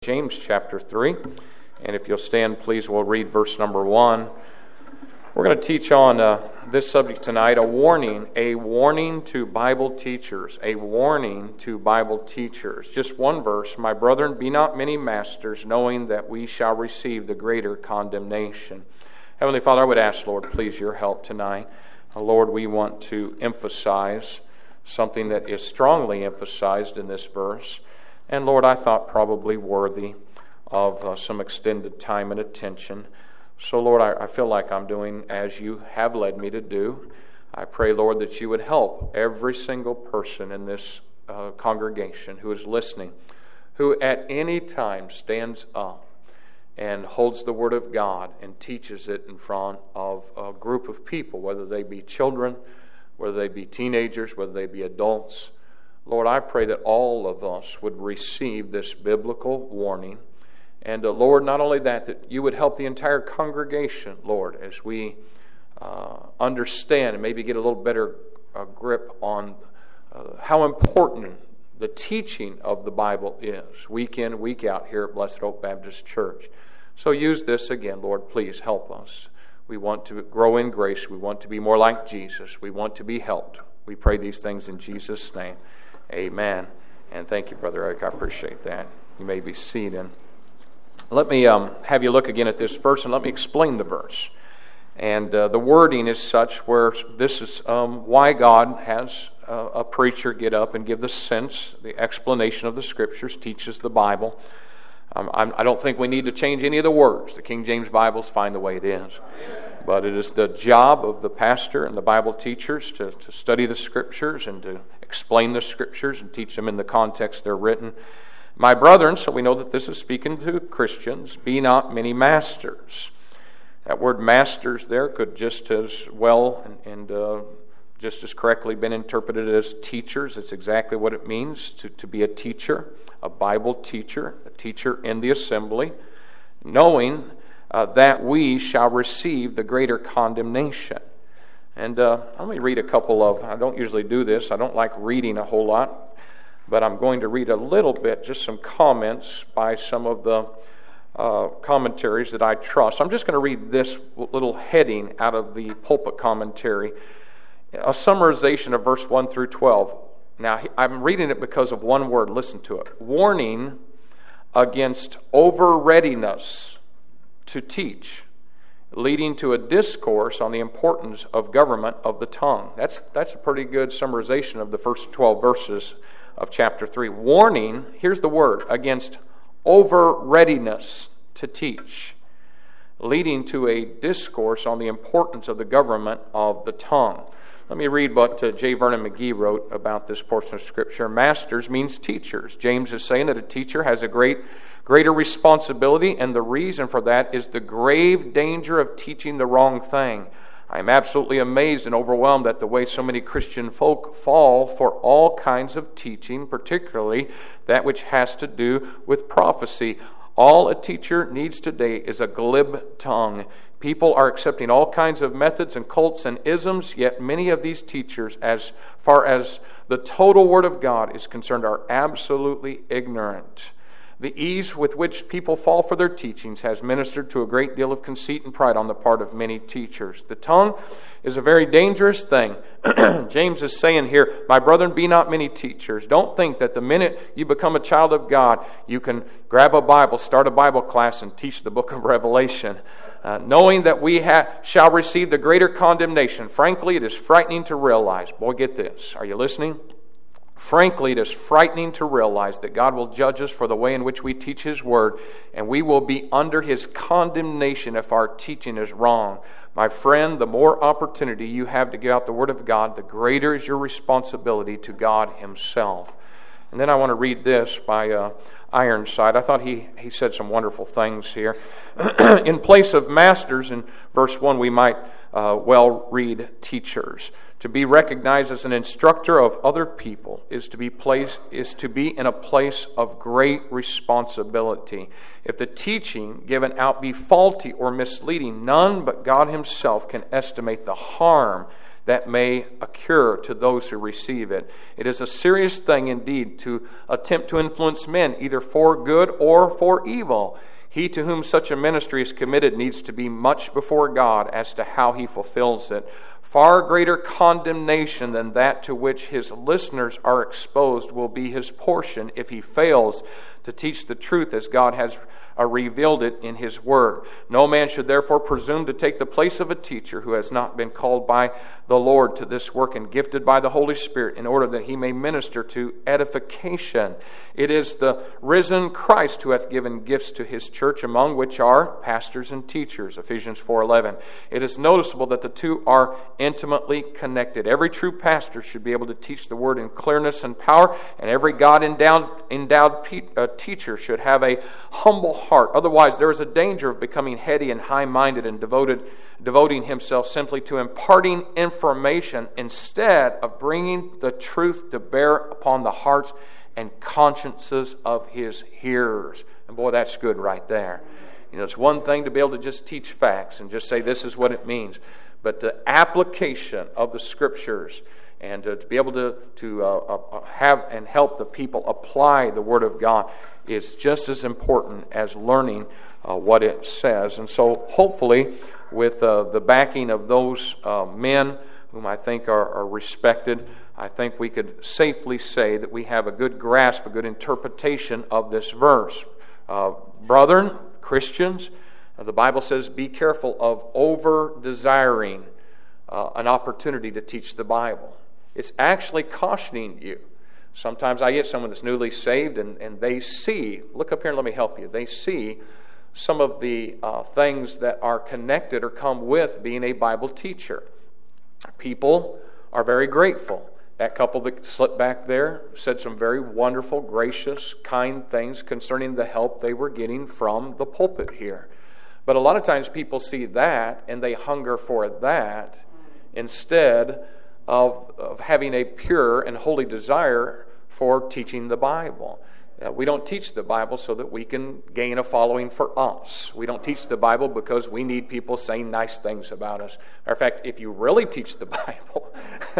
James chapter 3, and if you'll stand, please, we'll read verse number 1. We're going to teach on this subject tonight, a warning to Bible teachers, a warning to Bible teachers. Just one verse, "My brethren, be not many masters, knowing that we shall receive the greater condemnation." Heavenly Father, I would ask, Lord, please, your help tonight. Lord, we want to emphasize something that is strongly emphasized in this verse. And Lord, I thought probably worthy of some extended time and attention. So Lord, I feel like I'm doing as you have led me to do. I pray, Lord, that you would help every single person in this congregation who is listening, who at any time stands up and holds the Word of God and teaches it in front of a group of people, whether they be children, whether they be teenagers, whether they be adults. Lord, I pray that all of us would receive this biblical warning. And Lord, not only that you would help the entire congregation, Lord, as we understand and maybe get a little better grip on how important the teaching of the Bible is, week in, week out here at Blessed Hope Baptist Church. So use this again, Lord, please help us. We want to grow in grace. We want to be more like Jesus. We want to be helped. We pray these things in Jesus' name. Amen. And thank you, Brother Eric. I appreciate that. You may be seated. Let me have you look again at this verse, and let me explain the verse. And the wording is such where this is why God has a preacher get up and give the sense, the explanation of the Scriptures, teaches the Bible. I don't think we need to change any of the words. The King James Bible is fine the way it is. But it is the job of the pastor and the Bible teachers to study the Scriptures and to explain the Scriptures and teach them in the context they're written. "My brethren," so we know that this is speaking to Christians, "be not many masters." That word masters there could just as well and just as correctly been interpreted as teachers. It's exactly what it means to be a teacher, a Bible teacher, a teacher in the assembly, knowing that we shall receive the greater condemnation. And let me read a couple of, I don't usually do this, I don't like reading a whole lot, but I'm going to read a little bit, just some comments by some of the commentaries that I trust. I'm just going to read this little heading out of the pulpit commentary, a summarization of verse 1 through 12. Now, I'm reading it because of one word. Listen to it. "Warning against over-readiness to teach, leading to a discourse on the importance of government of the tongue." That's a pretty good summarization of the first 12 verses of chapter 3. Warning, here's the word, against over-readiness to teach, leading to a discourse on the importance of the government of the tongue. Let me read what J. Vernon McGee wrote about this portion of Scripture. "Masters" means teachers. James is saying that a teacher has a greater responsibility, and the reason for that is the grave danger of teaching the wrong thing. I am absolutely amazed and overwhelmed at the way so many Christian folk fall for all kinds of teaching, particularly that which has to do with prophecy. All a teacher needs today is a glib tongue. People are accepting all kinds of methods and cults and isms, yet many of these teachers, as far as the total Word of God is concerned, are absolutely ignorant. The ease with which people fall for their teachings has ministered to a great deal of conceit and pride on the part of many teachers. The tongue is a very dangerous thing. James is saying here, "My brethren, be not many teachers." Don't think that the minute you become a child of God, you can grab a Bible, start a Bible class, and teach the book of Revelation. Knowing that we shall receive the greater condemnation. Frankly, it is frightening to realize. Boy, get this. Are you listening? Frankly, it is frightening to realize that God will judge us for the way in which we teach His Word, and we will be under His condemnation if our teaching is wrong. My friend, the more opportunity you have to give out the Word of God, the greater is your responsibility to God Himself. And then I want to read this by Ironside. I thought he said some wonderful things here. In place of masters, in verse 1, we might well read teachers. To be recognized as an instructor of other people is to be in a place of great responsibility. If the teaching given out be faulty or misleading, none but God Himself can estimate the harm that may occur to those who receive it. It is a serious thing indeed to attempt to influence men, either for good or for evil. He to whom such a ministry is committed needs to be much before God as to how he fulfills it. Far greater condemnation than that to which his listeners are exposed will be his portion if he fails to teach the truth as God has revealed it in his word. No man should therefore presume to take the place of a teacher who has not been called by the Lord to this work and gifted by the Holy Spirit in order that he may minister to edification. It is the risen Christ who hath given gifts to his church, among which are pastors and teachers, Ephesians 4:11. It is noticeable that the two are intimately connected. Every true pastor should be able to teach the word in clearness and power, and every God-endowed teacher should have a humble heart. Otherwise, there is a danger of becoming heady and high-minded and devoting himself simply to imparting information instead of bringing the truth to bear upon the hearts and consciences of his hearers. And boy, that's good right there. You know, it's one thing to be able to just teach facts and just say this is what it means, but the application of the Scriptures and to be able to have and help the people apply the Word of God is just as important as learning what it says. And so hopefully with the backing of those men whom I think are respected, I think we could safely say that we have a good grasp, a good interpretation of this verse. Brethren, Christians, the Bible says, be careful of over-desiring an opportunity to teach the Bible. It's actually cautioning you. Sometimes I get someone that's newly saved and they see, look up here and let me help you, they see some of the things that are connected or come with being a Bible teacher. People are very grateful. That couple that slipped back there said some very wonderful, gracious, kind things concerning the help they were getting from the pulpit here. But a lot of times people see that and they hunger for that instead of having a pure and holy desire for teaching the Bible. We don't teach the Bible so that we can gain a following for us. We don't teach the Bible because we need people saying nice things about us. Matter of fact, if you really teach the Bible,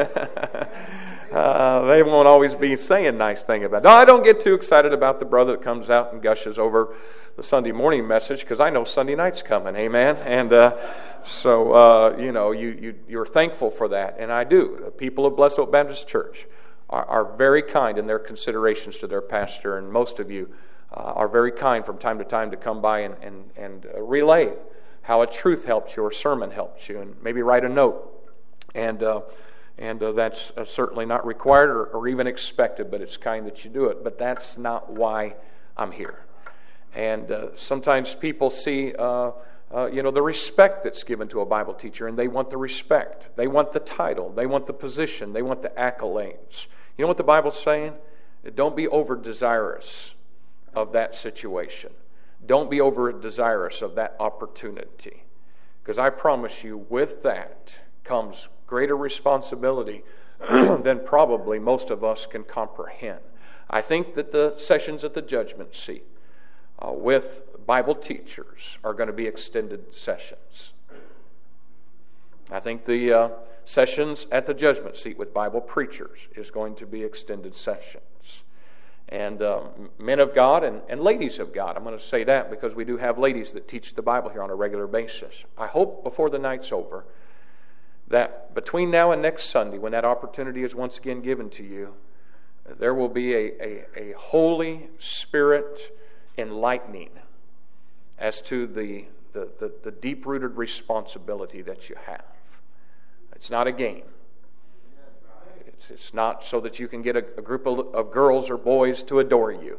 they won't always be saying nice things about it. No, I don't get too excited about the brother that comes out and gushes over the Sunday morning message because I know Sunday night's coming, amen? And so you're thankful for that, and I do. The people of Blessed Hope Baptist Church are very kind in their considerations to their pastor, and most of you are very kind from time to time to come by and relay how a truth helps you or a sermon helps you, and maybe write a note. And that's certainly not required or even expected, but it's kind that you do it. But that's not why I'm here. And sometimes people see the respect that's given to a Bible teacher, and they want the respect. They want the title. They want the position. They want the accolades. You know what the Bible's saying? Don't be over-desirous of that situation. Don't be over-desirous of that opportunity. Because I promise you, with that comes greater responsibility than probably most of us can comprehend. I think that the sessions at the judgment seat with Bible teachers are going to be extended sessions. I think the sessions at the judgment seat with Bible preachers is going to be extended sessions. And men of God and ladies of God, I'm going to say that because we do have ladies that teach the Bible here on a regular basis. I hope before the night's over that between now and next Sunday, when that opportunity is once again given to you, there will be a Holy Spirit enlightening as to the deep-rooted responsibility that you have. It's not a game. It's not so that you can get a group of girls or boys to adore you.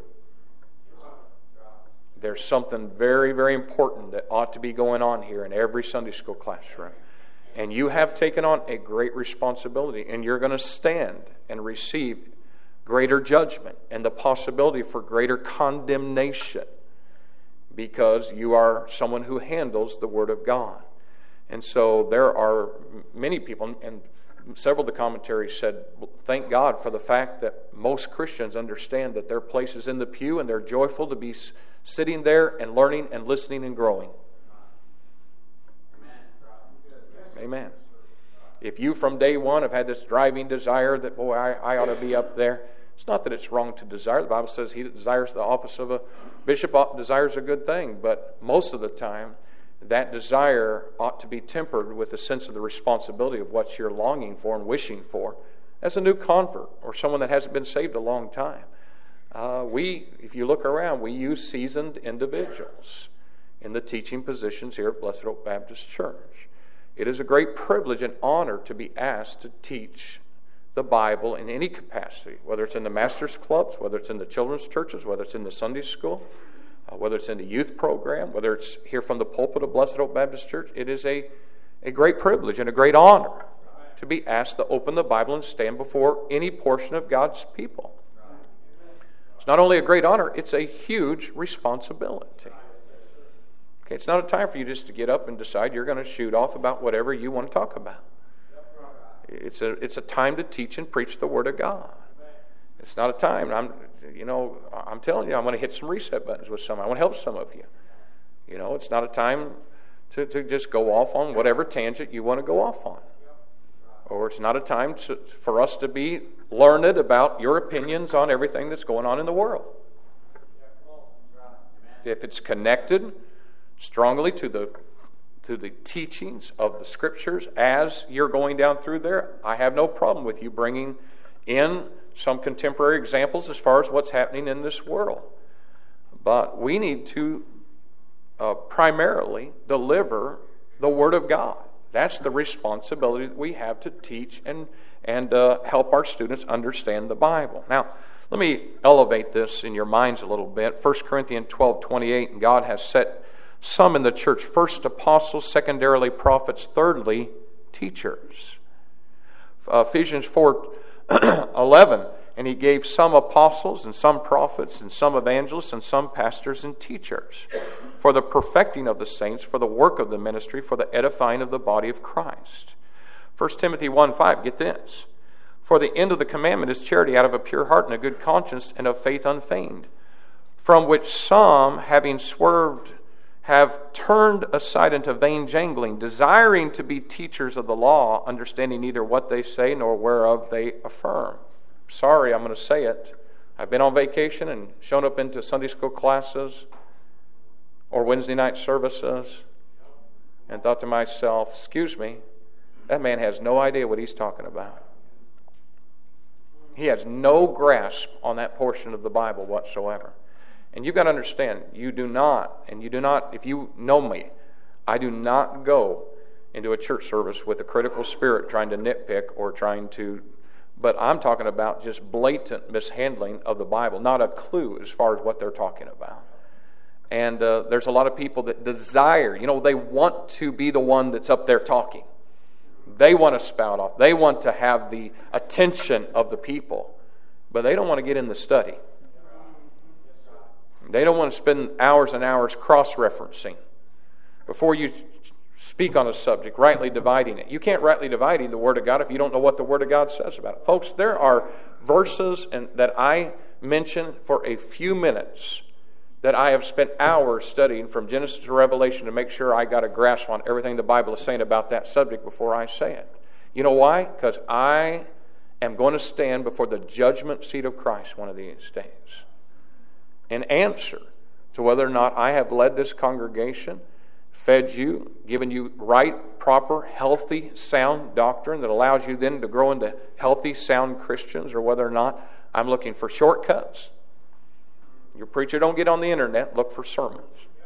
There's something very, very important that ought to be going on here in every Sunday school classroom. And you have taken on a great responsibility, and you're going to stand and receive greater judgment and the possibility for greater condemnation because you are someone who handles the Word of God. And so there are many people, and several of the commentaries said, thank God for the fact that most Christians understand that their place is in the pew and they're joyful to be sitting there and learning and listening and growing. Amen. If you from day one have had this driving desire that, boy, I ought to be up there, it's not that it's wrong to desire. The Bible says he that desires the office of a bishop desires a good thing, but most of the time that desire ought to be tempered with a sense of the responsibility of what you're longing for and wishing for as a new convert or someone that hasn't been saved a long time. If you look around, we use seasoned individuals in the teaching positions here at Blessed Hope Baptist Church. It is a great privilege and honor to be asked to teach the Bible in any capacity, whether it's in the master's clubs, whether it's in the children's churches, whether it's in the Sunday school, whether it's in the youth program, whether it's here from the pulpit of Blessed Hope Baptist Church. It is a great privilege and a great honor to be asked to open the Bible and stand before any portion of God's people. It's not only a great honor, it's a huge responsibility. Okay, it's not a time for you just to get up and decide you're going to shoot off about whatever you want to talk about. It's a time to teach and preach the Word of God. It's not a time. I'm telling you, I'm going to hit some reset buttons with some. I want to help some of you. It's not a time to just go off on whatever tangent you want to go off on. Or it's not a time for us to be learned about your opinions on everything that's going on in the world. If it's connected strongly to the teachings of the Scriptures as you're going down through there, I have no problem with you bringing in some contemporary examples as far as what's happening in this world. But we need to primarily deliver the Word of God. That's the responsibility that we have to teach and help our students understand the Bible. Now, let me elevate this in your minds a little bit. 1 Corinthians 12:28, and God has set some in the church, first apostles, secondarily prophets, thirdly teachers. Ephesians 4:11, and he gave some apostles and some prophets and some evangelists and some pastors and teachers for the perfecting of the saints, for the work of the ministry, for the edifying of the body of Christ. 1 Timothy 1:5, get this. For the end of the commandment is charity out of a pure heart and a good conscience and of faith unfeigned, from which some, having swerved, have turned aside into vain jangling, desiring to be teachers of the law, understanding neither what they say nor whereof they affirm. Sorry, I'm going to say it. I've been on vacation and shown up into Sunday school classes or Wednesday night services and thought to myself, excuse me, that man has no idea what he's talking about. He has no grasp on that portion of the Bible whatsoever. And you've got to understand, if you know me, I do not go into a church service with a critical spirit trying to nitpick or but I'm talking about just blatant mishandling of the Bible, not a clue as far as what they're talking about. And there's a lot of people that desire, they want to be the one that's up there talking. They want to spout off. They want to have the attention of the people, but they don't want to get in the study. They don't want to spend hours and hours cross-referencing before you speak on a subject, rightly dividing it. You can't rightly divide the Word of God if you don't know what the Word of God says about it. Folks, there are verses that I mention for a few minutes that I have spent hours studying from Genesis to Revelation to make sure I got a grasp on everything the Bible is saying about that subject before I say it. You know why? Because I am going to stand before the judgment seat of Christ one of these days and answer to whether or not I have led this congregation, fed you, given you right, proper, healthy, sound doctrine that allows you then to grow into healthy, sound Christians, or whether or not I'm looking for shortcuts. Your preacher don't get on the internet, look for sermons.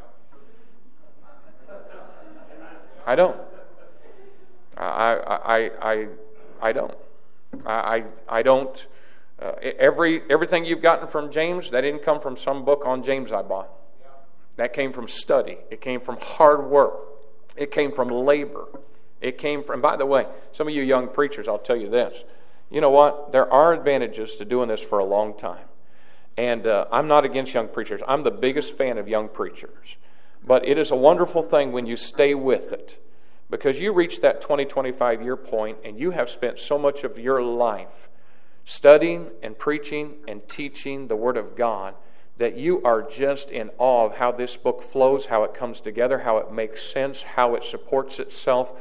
I don't. I don't. I don't. Everything you've gotten from James, that didn't come from some book on James I bought. That came from study. It came from hard work. It came from labor. It came from, by the way, some of you young preachers, I'll tell you this. You know what? There are advantages to doing this for a long time. And I'm not against young preachers. I'm the biggest fan of young preachers. But it is a wonderful thing when you stay with it. Because you reach that 20, 25 year point and you have spent so much of your life studying and preaching and teaching the Word of God that you are just in awe of how this book flows, how it comes together, how it makes sense, how it supports itself.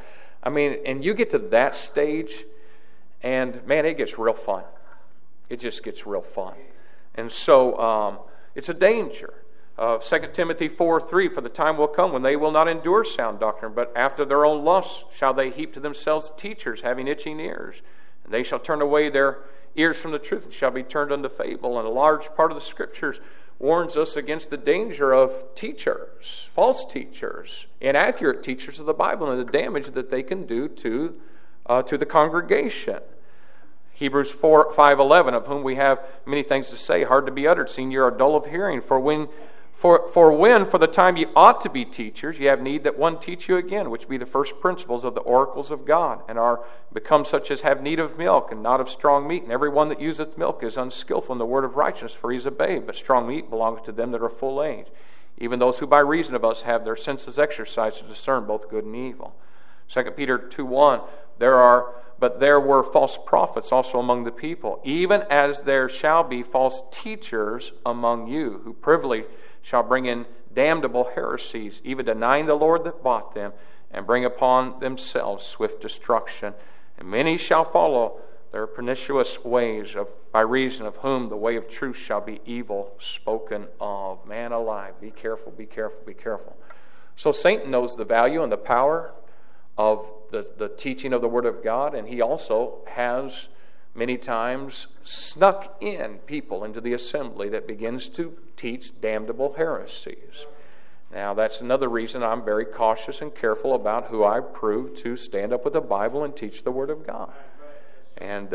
I mean, and you get to that stage, and man, it gets real fun. It just gets real fun. And so it's a danger. 2 Timothy 4:3, for the time will come when they will not endure sound doctrine, but after their own lusts shall they heap to themselves teachers having itching ears. And they shall turn away their ears from the truth and shall be turned unto fable. And a large part of the Scriptures warns us against the danger of teachers, false teachers, inaccurate teachers of the Bible, and the damage that they can do to the congregation. Hebrews 5:11, of whom we have many things to say, hard to be uttered, seeing you are dull of hearing. For when for the time ye ought to be teachers, ye have need that one teach you again, which be the first principles of the oracles of God, and are become such as have need of milk, and not of strong meat. And every one that useth milk is unskillful in the word of righteousness, for he is a babe. But strong meat belongeth to them that are full age, even those who by reason of us have their senses exercised to discern both good and evil. 2 Peter 2:1, But there were false prophets also among the people, even as there shall be false teachers among you, who privily shall bring in damnable heresies, even denying the Lord that bought them, and bring upon themselves swift destruction. And many shall follow their pernicious ways, by reason of whom the way of truth shall be evil spoken of. Man alive, be careful, be careful, be careful. So Satan knows the value and the power of the teaching of the Word of God, and he also has many times snuck in people into the assembly that begins to teach damnable heresies. Now, that's another reason I'm very cautious and careful about who I prove to stand up with the Bible and teach the Word of God. And,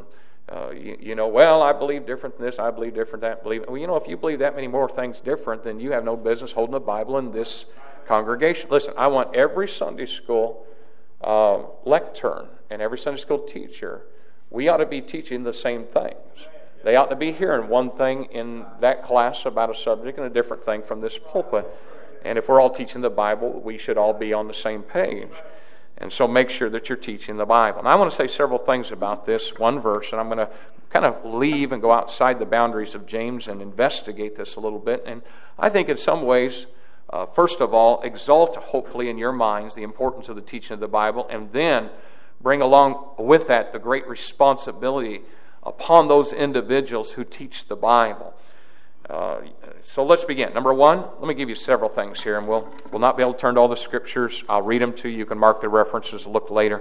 well, I believe different than this, I believe different that. Well, if you believe that many more things different, then you have no business holding the Bible in this congregation. Listen, I want every Sunday school lectern and every Sunday school teacher, we ought to be teaching the same things. They ought to be hearing one thing in that class about a subject and a different thing from this pulpit. And if we're all teaching the Bible, we should all be on the same page. And so make sure that you're teaching the Bible. And I want to say several things about this one verse, and I'm going to kind of leave and go outside the boundaries of James and investigate this a little bit. And I think in some ways, first of all, exalt, hopefully, in your minds the importance of the teaching of the Bible, and then bring along with that the great responsibility upon those individuals who teach the Bible. So let's begin. Number one, let me give you several things here, and we'll not be able to turn to all the Scriptures. I'll read them to you. You can mark the references and look later.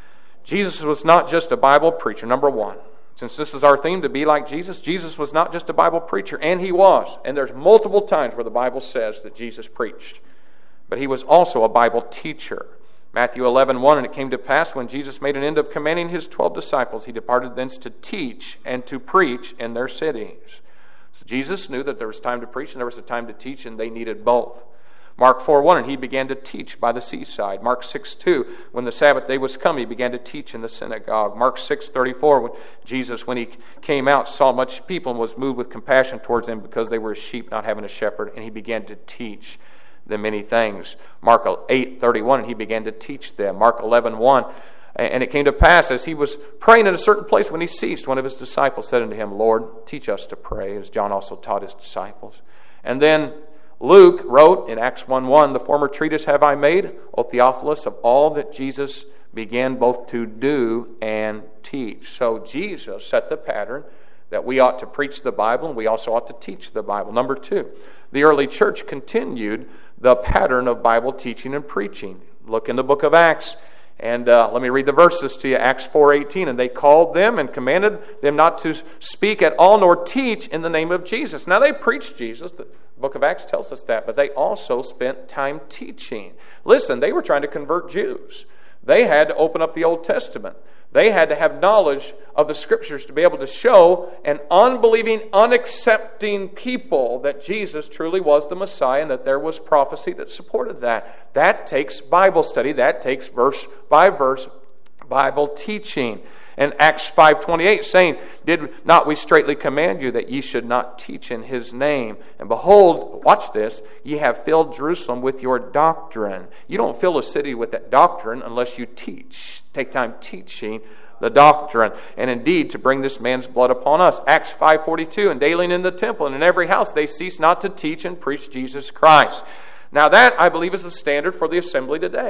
Jesus was not just a Bible preacher, number one. Since this is our theme, to be like Jesus, Jesus was not just a Bible preacher, and he was. And there's multiple times where the Bible says that Jesus preached. But he was also a Bible teacher. Matthew 11:1, and it came to pass when Jesus made an end of commanding his 12 disciples, he departed thence to teach and to preach in their cities. So Jesus knew that there was time to preach and there was a time to teach, and they needed both. Mark 4:1, and he began to teach by the seaside. Mark 6:2, when the Sabbath day was come, he began to teach in the synagogue. Mark 6:34, when Jesus, when he came out, saw much people and was moved with compassion towards them because they were sheep not having a shepherd, and he began to teach them many things. Mark 8:31, and he began to teach them. Mark 11:1, and it came to pass as he was praying in a certain place when he ceased, one of his disciples said unto him, Lord, teach us to pray, as John also taught his disciples. And then Luke wrote in Acts 1:1, the former treatise have I made, O Theophilus, of all that Jesus began both to do and teach. So Jesus set the pattern that we ought to preach the Bible, and we also ought to teach the Bible. Number two, the early church continued the pattern of Bible teaching and preaching. Look in the book of Acts, and let me read the verses to you. Acts 4:18, and they called them and commanded them not to speak at all nor teach in the name of Jesus. Now they preached Jesus. The book of Acts tells us that, but they also spent time teaching. Listen, they were trying to convert Jews. They had to open up the Old Testament. They had to have knowledge of the Scriptures to be able to show an unbelieving, unaccepting people that Jesus truly was the Messiah and that there was prophecy that supported that. That takes Bible study. That takes verse by verse Bible teaching. And Acts 5:28 saying, did not we straitly command you that ye should not teach in his name? And behold, watch this, ye have filled Jerusalem with your doctrine. You don't fill a city with that doctrine unless you teach. Take time teaching the doctrine. And indeed, to bring this man's blood upon us. Acts 5:42, and daily in the temple and in every house they cease not to teach and preach Jesus Christ. Now that, I believe, is the standard for the assembly today.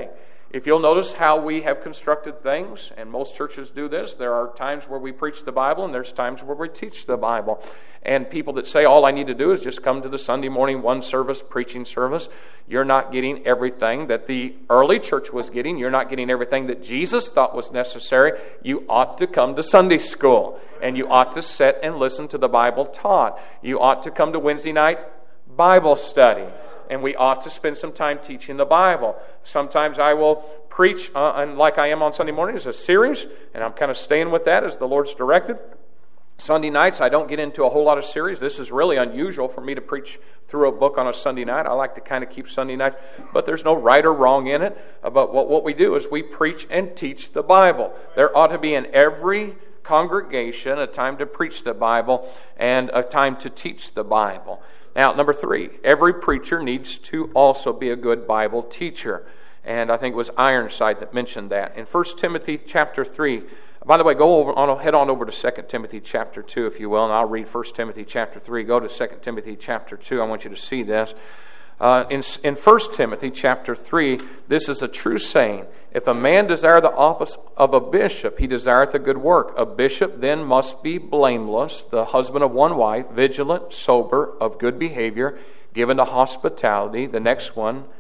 If you'll notice how we have constructed things, and most churches do this, there are times where we preach the Bible and there's times where we teach the Bible. And people that say all I need to do is just come to the Sunday morning one service, preaching service, you're not getting everything that the early church was getting. You're not getting everything that Jesus thought was necessary. You ought to come to Sunday school, and you ought to sit and listen to the Bible taught. You ought to come to Wednesday night Bible study. And we ought to spend some time teaching the Bible. Sometimes I will preach, and like I am on Sunday morning, as a series, and I'm kind of staying with that as the Lord's directed. Sunday nights, I don't get into a whole lot of series. This is really unusual for me to preach through a book on a Sunday night. I like to kind of keep Sunday nights, but there's no right or wrong in it. But what we do is we preach and teach the Bible. There ought to be in every congregation a time to preach the Bible and a time to teach the Bible. Now, number 3, every preacher needs to also be a good Bible teacher. And I think it was Ironside that mentioned that. In 1 Timothy chapter 3, by the way, head on over to 2 Timothy chapter 2, if you will, and I'll read 1 Timothy chapter 3. Go to 2 Timothy chapter 2. I want you to see this. In 1 Timothy chapter 3, this is a true saying. If a man desire the office of a bishop, he desireth a good work. A bishop then must be blameless, the husband of one wife, vigilant, sober, of good behavior, given to hospitality. The next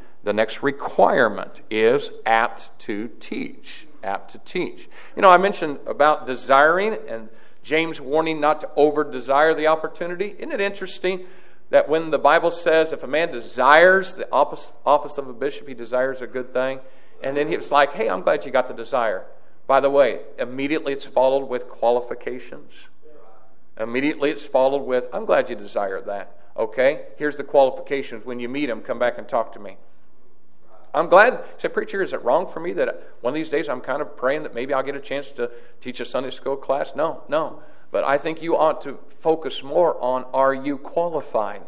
requirement is apt to teach. Apt to teach. You know, I mentioned about desiring and James warning not to over-desire the opportunity. Isn't it interesting that when the Bible says if a man desires the office of a bishop, he desires a good thing? And then it's like, hey, I'm glad you got the desire. By the way, immediately it's followed with qualifications. Immediately it's followed with, I'm glad you desire that. Okay, here's the qualifications. When you meet him, come back and talk to me. I'm glad. Say, preacher, is it wrong for me that one of these days I'm kind of praying that maybe I'll get a chance to teach a Sunday school class? No. But I think you ought to focus more on, are you qualified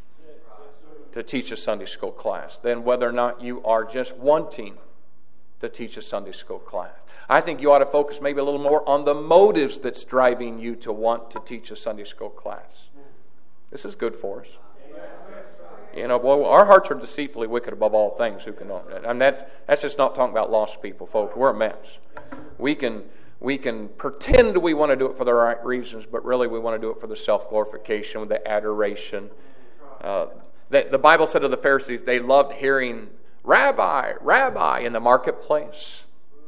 to teach a Sunday school class, than whether or not you are just wanting to teach a Sunday school class. I think you ought to focus maybe a little more on the motives that's driving you to want to teach a Sunday school class. This is good for us. You know, well, our hearts are deceitfully wicked above all things. Who can know that? I mean, that's just not talking about lost people, folks. We're a mess. We can pretend we want to do it for the right reasons, but really we want to do it for the self-glorification, with the adoration. The Bible said of the Pharisees, they loved hearing Rabbi, Rabbi in the marketplace.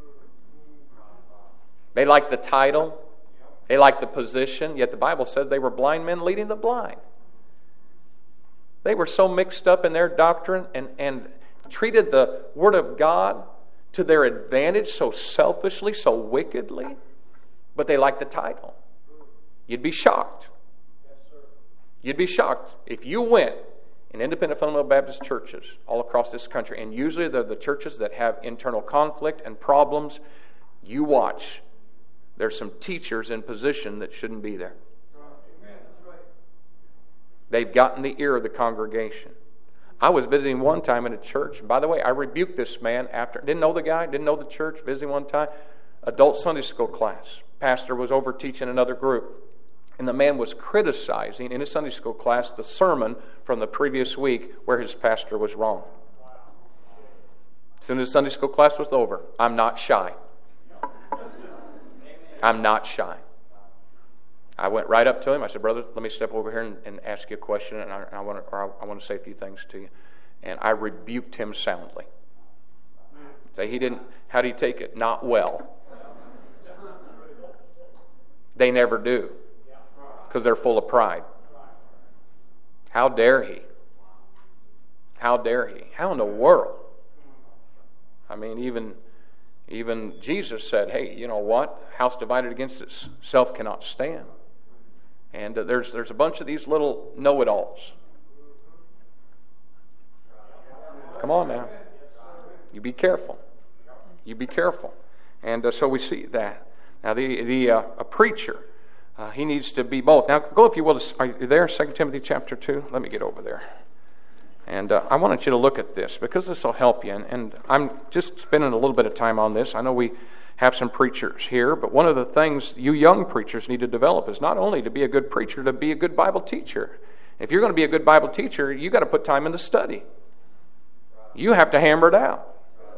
They liked the title. They liked the position. Yet the Bible said they were blind men leading the blind. They were so mixed up in their doctrine and treated the Word of God to their advantage so selfishly, so wickedly. But they liked the title. You'd be shocked. You'd be shocked if you went in independent fundamental Baptist churches all across this country, and usually they're the churches that have internal conflict and problems. You watch. There's some teachers in position that shouldn't be there. They've gotten the ear of the congregation. I was visiting one time in a church. And by the way, I rebuked this man after. Didn't know the guy, didn't know the church, visiting one time. Adult Sunday school class. Pastor was over teaching another group. And the man was criticizing in his Sunday school class the sermon from the previous week where his pastor was wrong. As soon as the Sunday school class was over, I'm not shy. I'm not shy. I went right up to him. I said, brother, let me step over here and ask you a question, and I want to say a few things to you. And I rebuked him soundly. Say he didn't. How do you take it? Not well. They never do, because they're full of pride. How dare he? How dare he? How in the world? I mean, even Jesus said, hey, you know what? House divided against itself cannot stand. And there's a bunch of these little know-it-alls. Come on now. You be careful. You be careful. And so we see that. Now, a preacher, he needs to be both. Now, go if you will. Are you there? 2 Timothy chapter 2? Let me get over there. And I wanted you to look at this, because this will help you. And I'm just spending a little bit of time on this. I know we have some preachers here, but one of the things you young preachers need to develop is not only to be a good preacher, to be a good Bible teacher. If you're going to be a good Bible teacher, you got to put time in the study. You have to hammer it out.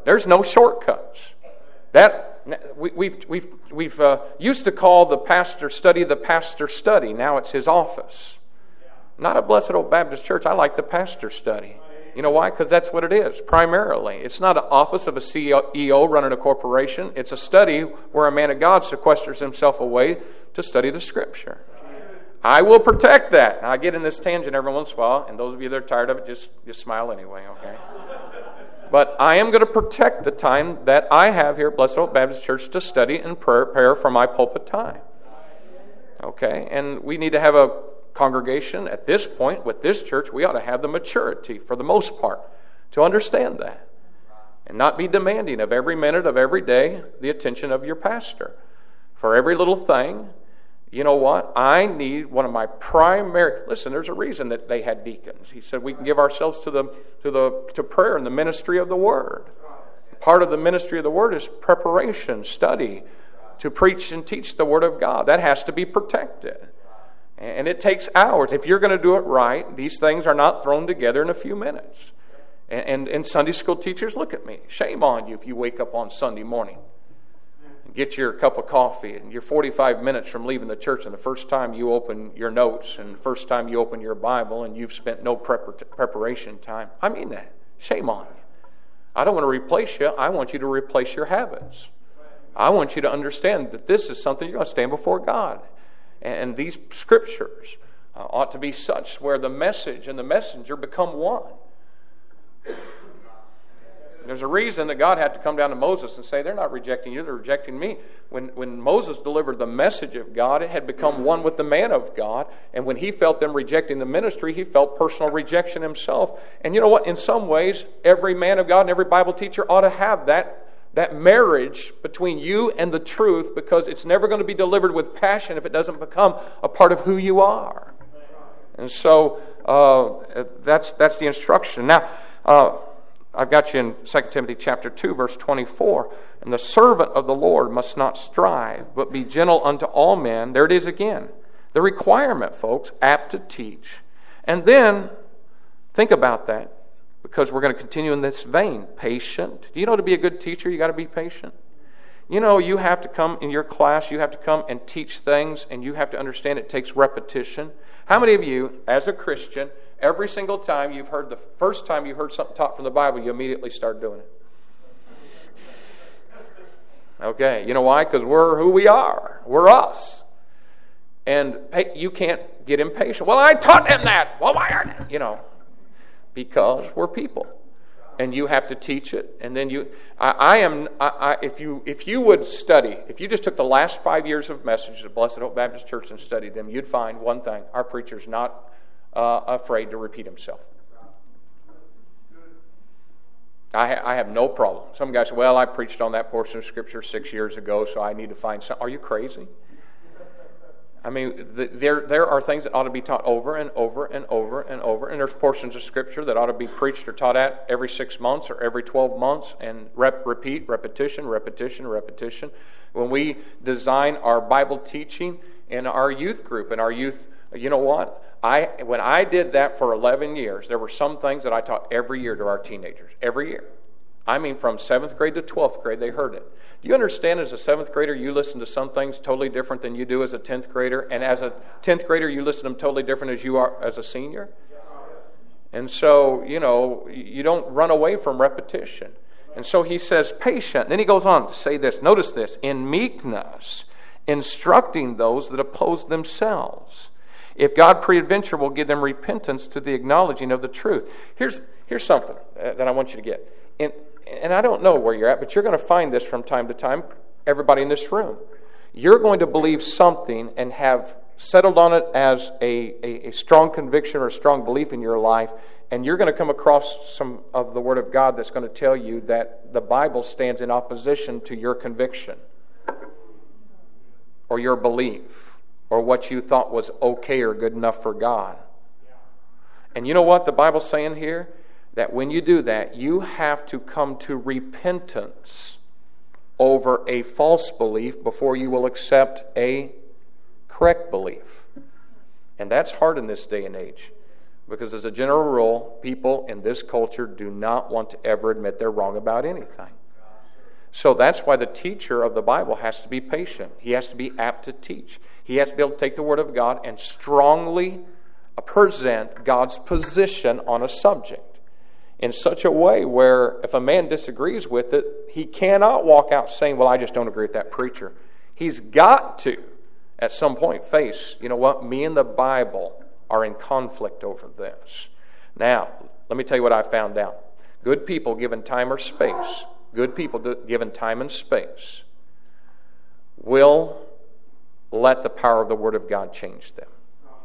There's no shortcuts. We've used to call the pastor study. Now it's his office. Not a Blessed Oak Baptist Church. I like the pastor study. You know why? Because that's what it is, primarily. It's not an office of a CEO running a corporation. It's a study where a man of God sequesters himself away to study the Scripture. I will protect that. Now, I get in this tangent every once in a while, and those of you that are tired of it, just smile anyway, okay? But I am going to protect the time that I have here at Blessed Oak Baptist Church to study and prepare for my pulpit time. Okay? And we need to have a congregation at this point with this church. We ought to have the maturity, for the most part, to understand that. And not be demanding of every minute of every day the attention of your pastor. For every little thing, you know what? I need one of my primary... Listen, there's a reason that they had deacons. He said we can give ourselves to prayer and the ministry of the Word. Part of the ministry of the Word is preparation, study, to preach and teach the Word of God. That has to be protected. And it takes hours. If you're going to do it right, these things are not thrown together in a few minutes. And Sunday school teachers, look at me. Shame on you if you wake up on Sunday morning. Get your cup of coffee, and you're 45 minutes from leaving the church, and the first time you open your notes, and the first time you open your Bible, and you've spent no preparation time. I mean that. Shame on you. I don't want to replace you. I want you to replace your habits. I want you to understand that this is something you're going to stand before God. And these Scriptures ought to be such where the message and the messenger become one. There's a reason that God had to come down to Moses and say, they're not rejecting you, they're rejecting me. When Moses delivered the message of God, it had become one with the man of God. And when he felt them rejecting the ministry, he felt personal rejection himself. And you know what? In some ways, every man of God and every Bible teacher ought to have that marriage between you and the truth, because it's never going to be delivered with passion if it doesn't become a part of who you are. And so that's the instruction. Now, I've got you in 2 Timothy chapter 2, verse 24. And the servant of the Lord must not strive, but be gentle unto all men. There it is again. The requirement, folks, apt to teach. And then, think about that, because we're going to continue in this vein. Patient. Do you know to be a good teacher, you got to be patient? You know, you have to come in your class, you have to come and teach things, and you have to understand it takes repetition. How many of you, as a Christian, every single time the first time you heard something taught from the Bible, you immediately start doing it? Okay, you know why? Because we're who we are. We're us. And you can't get impatient. Well, I taught them that. Well, why aren't they? You know, because we're people. And you have to teach it. And then if you would study, if you just took the last 5 years of messages of Blessed Hope Baptist Church and studied them, you'd find one thing. Our preacher's not afraid to repeat himself. I have no problem. Some guys say, well, I preached on that portion of Scripture 6 years ago, so I need to find something. Are you crazy? I mean, there are things that ought to be taught over and over and over and over, and there's portions of Scripture that ought to be preached or taught at every 6 months or every 12 months, and repetition. When we design our Bible teaching in our youth group, you know what? When I did that for 11 years, there were some things that I taught every year to our teenagers. Every year. I mean, from 7th grade to 12th grade, they heard it. Do you understand, as a 7th grader, you listen to some things totally different than you do as a 10th grader? And as a 10th grader, you listen to them totally different as you are as a senior? And so, you know, you don't run away from repetition. And so he says, patient. And then he goes on to say this. Notice this. In meekness, instructing those that oppose themselves. If God peradventure will give them repentance to the acknowledging of the truth. Here's something that I want you to get. And I don't know where you're at, but you're going to find this from time to time, everybody in this room. You're going to believe something and have settled on it as a strong conviction or a strong belief in your life, and you're going to come across some of the Word of God that's going to tell you that the Bible stands in opposition to your conviction or your belief or what you thought was okay or good enough for God. And you know what the Bible's saying here? That when you do that, you have to come to repentance over a false belief before you will accept a correct belief. And that's hard in this day and age. Because as a general rule, people in this culture do not want to ever admit they're wrong about anything. So that's why the teacher of the Bible has to be patient. He has to be apt to teach. He has to be able to take the Word of God and strongly present God's position on a subject in such a way where if a man disagrees with it, he cannot walk out saying, well, I just don't agree with that preacher. He's got to, at some point, face, you know what, me and the Bible are in conflict over this. Now, let me tell you what I found out. Good people given time or space, good people given time and space, will let the power of the Word of God change them.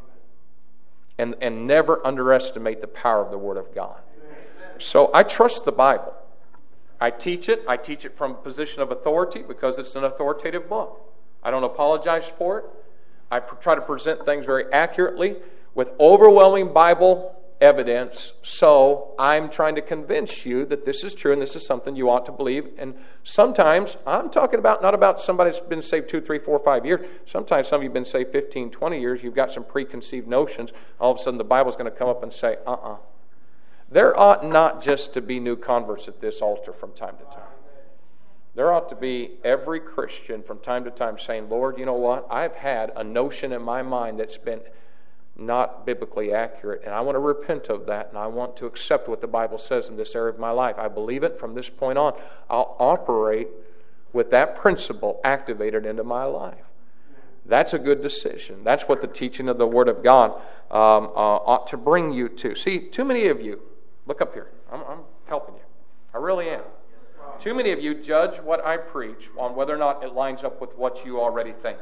And never underestimate the power of the Word of God. So I trust the Bible. I teach it. I teach it from a position of authority because it's an authoritative book. I don't apologize for it. I try to present things very accurately with overwhelming Bible evidence. So I'm trying to convince you that this is true and this is something you ought to believe. And sometimes I'm talking about not about somebody that's been saved 2, 3, 4, 5 years. Sometimes some of you have been saved 15, 20 years. You've got some preconceived notions. All of a sudden the Bible's going to come up and say, There ought not just to be new converts at this altar from time to time. There ought to be every Christian from time to time saying, Lord, you know what? I've had a notion in my mind that's been not biblically accurate, and I want to repent of that, and I want to accept what the Bible says in this area of my life. I believe it. From this point on, I'll operate with that principle activated into my life. That's a good decision. That's what the teaching of the Word of God ought to bring you to. See, too many of you, look up here. I'm helping you. I really am. Too many of you judge what I preach on whether or not it lines up with what you already think.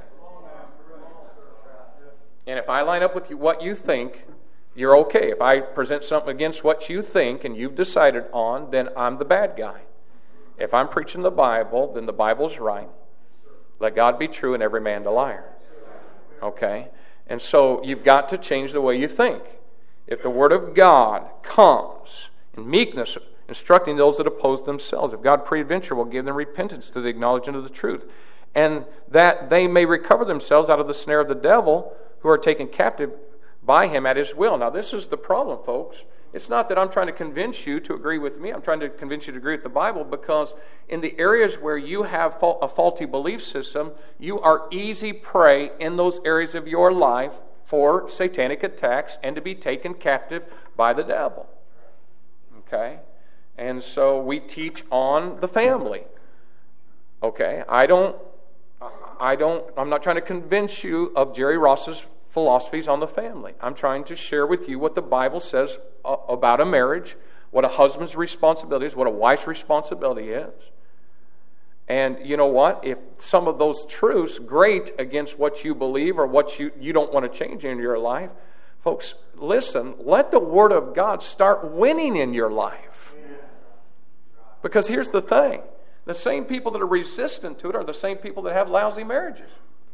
And if I line up with what you think, you're okay. If I present something against what you think and you've decided on, then I'm the bad guy. If I'm preaching the Bible, then the Bible's right. Let God be true and every man a liar. Okay? And so you've got to change the way you think. If the Word of God comes in meekness, instructing those that oppose themselves, if God peradventure will give them repentance to the acknowledgement of the truth, and that they may recover themselves out of the snare of the devil, who are taken captive by him at his will. Now, this is the problem, folks. It's not that I'm trying to convince you to agree with me. I'm trying to convince you to agree with the Bible, because in the areas where you have a faulty belief system, you are easy prey in those areas of your life for satanic attacks and to be taken captive by the devil. Okay? And so we teach on the family. Okay? I'm not trying to convince you of Jerry Ross's philosophies on the family. I'm trying to share with you what the Bible says about a marriage, what a husband's responsibility is, what a wife's responsibility is. And you know what? If some of those truths grate against what you believe or what you don't want to change in your life, folks, listen, let the Word of God start winning in your life. Because here's the thing. The same people that are resistant to it are the same people that have lousy marriages.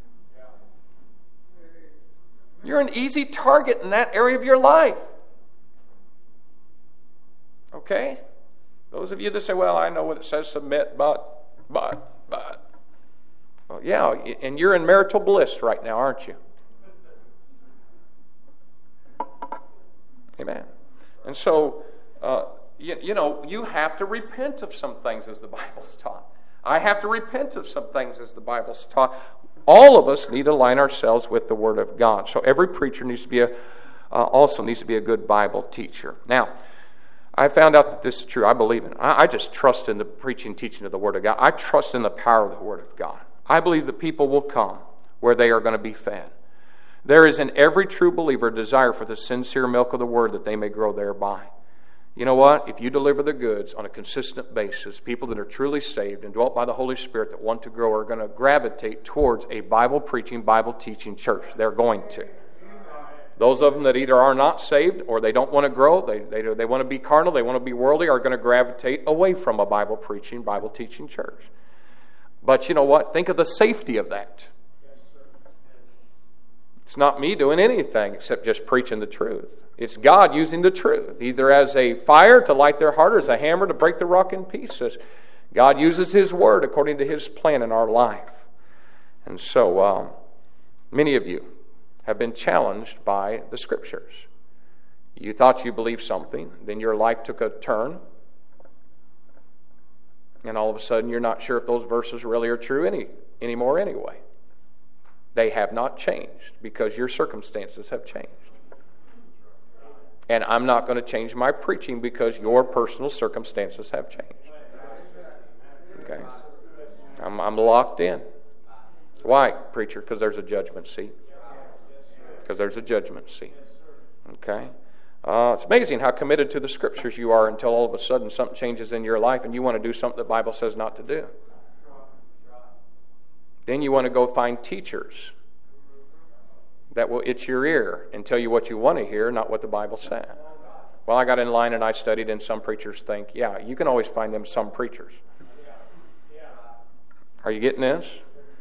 You're an easy target in that area of your life. Okay? Those of you that say, well, I know what it says, submit, but. Well, yeah, and you're in marital bliss right now, aren't you? Amen. And so, you have to repent of some things as the Bible's taught. I have to repent of some things as the Bible's taught. All of us need to align ourselves with the Word of God. So every preacher needs to be also needs to be a good Bible teacher. Now, I found out that this is true. I believe in it. I just trust in the preaching and teaching of the Word of God. I trust in the power of the Word of God. I believe that people will come where they are going to be fed. There is in every true believer a desire for the sincere milk of the Word that they may grow thereby. You know what? If you deliver the goods on a consistent basis, people that are truly saved and dwelt by the Holy Spirit that want to grow are going to gravitate towards a Bible-preaching, Bible-teaching church. They're going to. Those of them that either are not saved or they don't want to grow, they want to be carnal, they want to be worldly, are going to gravitate away from a Bible-preaching, Bible-teaching church. But you know what? Think of the safety of that. It's not me doing anything except just preaching the truth. It's God using the truth, either as a fire to light their heart or as a hammer to break the rock in pieces. God uses His Word according to His plan in our life. And so, many of you have been challenged by the Scriptures. You thought you believed something, then your life took a turn, and all of a sudden you're not sure if those verses really are true anymore anyway. They have not changed because your circumstances have changed. And I'm not going to change my preaching because your personal circumstances have changed. Okay? I'm locked in. Why, preacher? Because there's a judgment seat. Because there's a judgment seat. Okay? It's amazing how committed to the Scriptures you are until all of a sudden something changes in your life and you want to do something the Bible says not to do. Then you want to go find teachers that will itch your ear and tell you what you want to hear, not what the Bible said. Well, I got in line and I studied, and some preachers think, yeah, you can always find them some preachers. Are you getting this?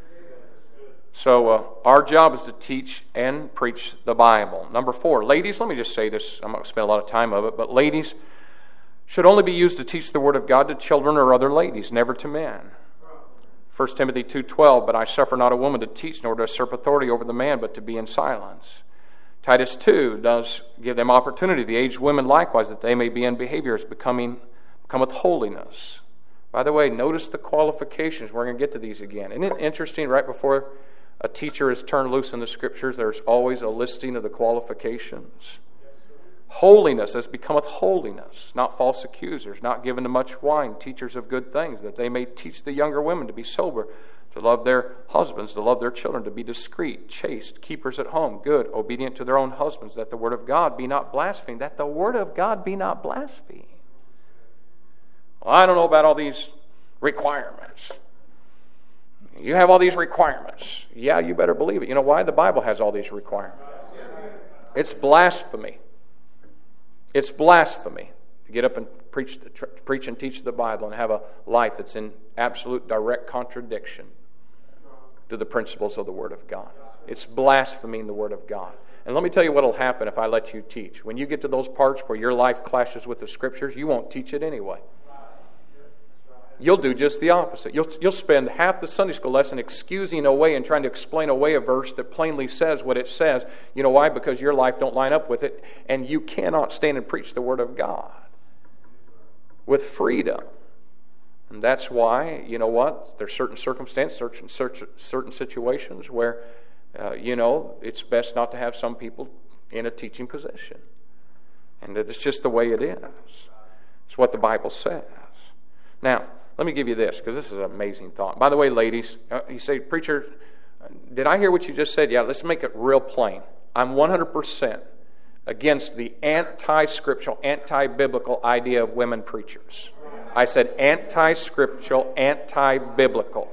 So our job is to teach and preach the Bible. Number 4, ladies, let me just say this. I'm not going to spend a lot of time of it, but ladies should only be used to teach the Word of God to children or other ladies, never to men. 1 Timothy 2:12, but I suffer not a woman to teach, nor to usurp authority over the man, but to be in silence. Titus 2 does give them opportunity, the aged women likewise, that they may be in behaviors becometh holiness. By the way, notice the qualifications. We're going to get to these again. Isn't it interesting, right before a teacher is turned loose in the Scriptures, there's always a listing of the qualifications. Holiness as becometh holiness, not false accusers, not given to much wine, teachers of good things, that they may teach the younger women to be sober, to love their husbands, to love their children, to be discreet, chaste, keepers at home, good, obedient to their own husbands, that the word of God be not blasphemed, that the word of God be not blasphemed. Well, I don't know about all these requirements. You have all these requirements. Yeah, you better believe it. You know why? The Bible has all these requirements. It's blasphemy. It's blasphemy to get up and preach and teach the Bible and have a life that's in absolute direct contradiction to the principles of the Word of God. It's blaspheming the Word of God. And let me tell you what will happen if I let you teach. When you get to those parts where your life clashes with the Scriptures, you won't teach it anyway. You'll do just the opposite. You'll spend half the Sunday school lesson excusing away and trying to explain away a verse that plainly says what it says. You know why? Because your life don't line up with it, and you cannot stand and preach the Word of God with freedom. And that's why, you know what? There's certain circumstances, certain situations where, it's best not to have some people in a teaching position. And it's just the way it is. It's what the Bible says. Now, let me give you this, because this is an amazing thought. By the way, ladies, you say, preacher, did I hear what you just said? Yeah, let's make it real plain. I'm 100% against the anti-scriptural, anti-biblical idea of women preachers. I said anti-scriptural, anti-biblical.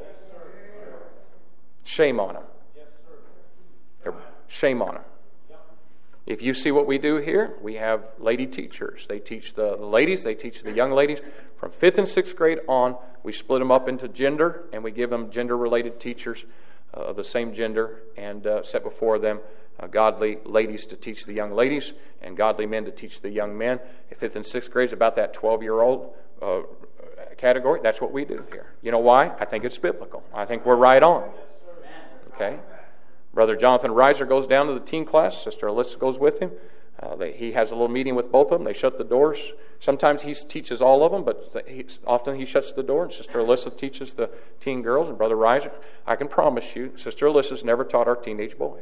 Shame on them. Shame on them. If you see what we do here, we have lady teachers. They teach the ladies, they teach the young ladies. From 5th and 6th grade on, we split them up into gender, and we give them gender-related teachers of the same gender, and set before them godly ladies to teach the young ladies, and godly men to teach the young men. 5th and 6th grade is about that 12-year-old category. That's what we do here. You know why? I think it's biblical. I think we're right on. Okay? Brother Jonathan Reiser goes down to the teen class. Sister Alyssa goes with him. He has a little meeting with both of them. They shut the doors. Sometimes he teaches all of them, but often he shuts the door, and Sister Alyssa teaches the teen girls. And Brother Reiser, I can promise you, Sister Alyssa's never taught our teenage boys.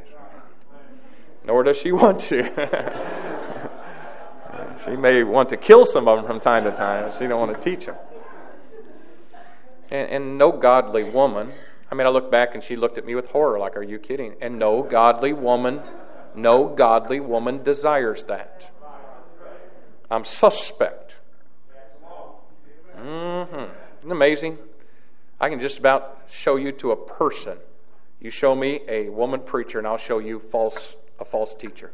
Nor does she want to. She may want to kill some of them from time to time. She don't want to teach them. And no godly woman... I look back and she looked at me with horror, like, are you kidding? And no godly woman desires that. I'm suspect. Isn't it amazing? I can just about show you to a person. You show me a woman preacher, and I'll show you a false teacher.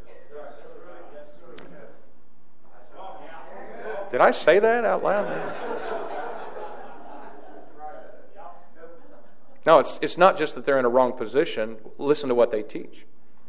Did I say that out loud? No, it's not just that they're in a wrong position. Listen to what they teach.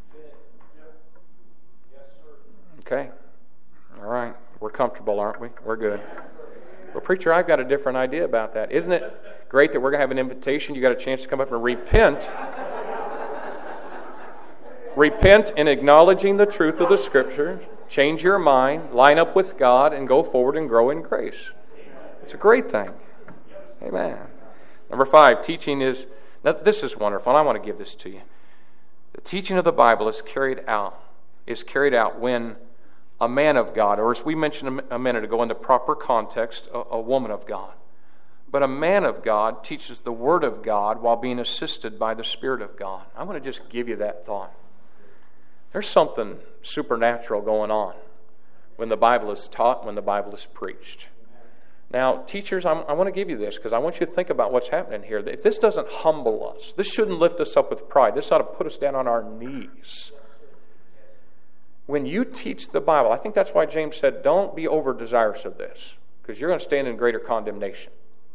Okay. All right. We're comfortable, aren't we? We're good. Well, preacher, I've got a different idea about that. Isn't it great that we're going to have an invitation? You got a chance to come up and repent. Repent in acknowledging the truth of the Scriptures. change your mind, line up with God, and go forward and grow in grace. It's a great thing. Amen. Number 5, teaching is, now this is wonderful, and I want to give this to you. The teaching of the Bible is carried out when a man of God, or as we mentioned a minute ago in the proper context, a woman of God. But a man of God teaches the Word of God while being assisted by the Spirit of God. I want to just give you that thought. There's something supernatural going on when the Bible is taught, when the Bible is preached. Now, teachers, I want to give you this because I want you to think about what's happening here. If this doesn't humble us, this shouldn't lift us up with pride. This ought to put us down on our knees. When you teach the Bible, I think that's why James said, don't be over desirous of this, because you're going to stand in greater condemnation.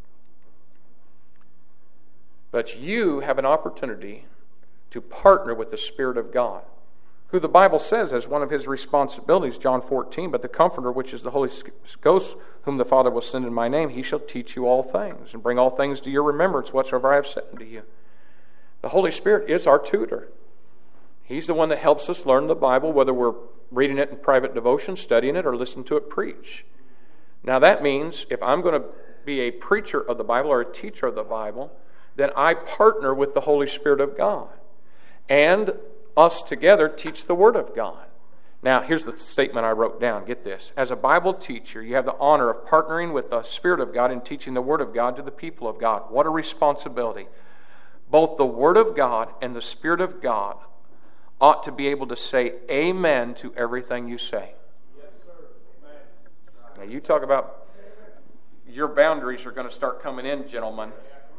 But you have an opportunity to partner with the Spirit of God, who the Bible says as one of his responsibilities, John 14, but the Comforter, which is the Holy Ghost, whom the Father will send in my name, he shall teach you all things, and bring all things to your remembrance, whatsoever I have said unto you. The Holy Spirit is our tutor. He's the one that helps us learn the Bible, whether we're reading it in private devotion, studying it, or listening to it preach. Now that means if I'm going to be a preacher of the Bible or a teacher of the Bible, then I partner with the Holy Spirit of God. And us together teach the Word of God. Now, here's the statement I wrote down. Get this. As a Bible teacher, you have the honor of partnering with the Spirit of God in teaching the Word of God to the people of God. What a responsibility. Both the Word of God and the Spirit of God ought to be able to say amen to everything you say. Yes, sir. Amen. Now, you talk about your boundaries are going to start coming in, gentlemen.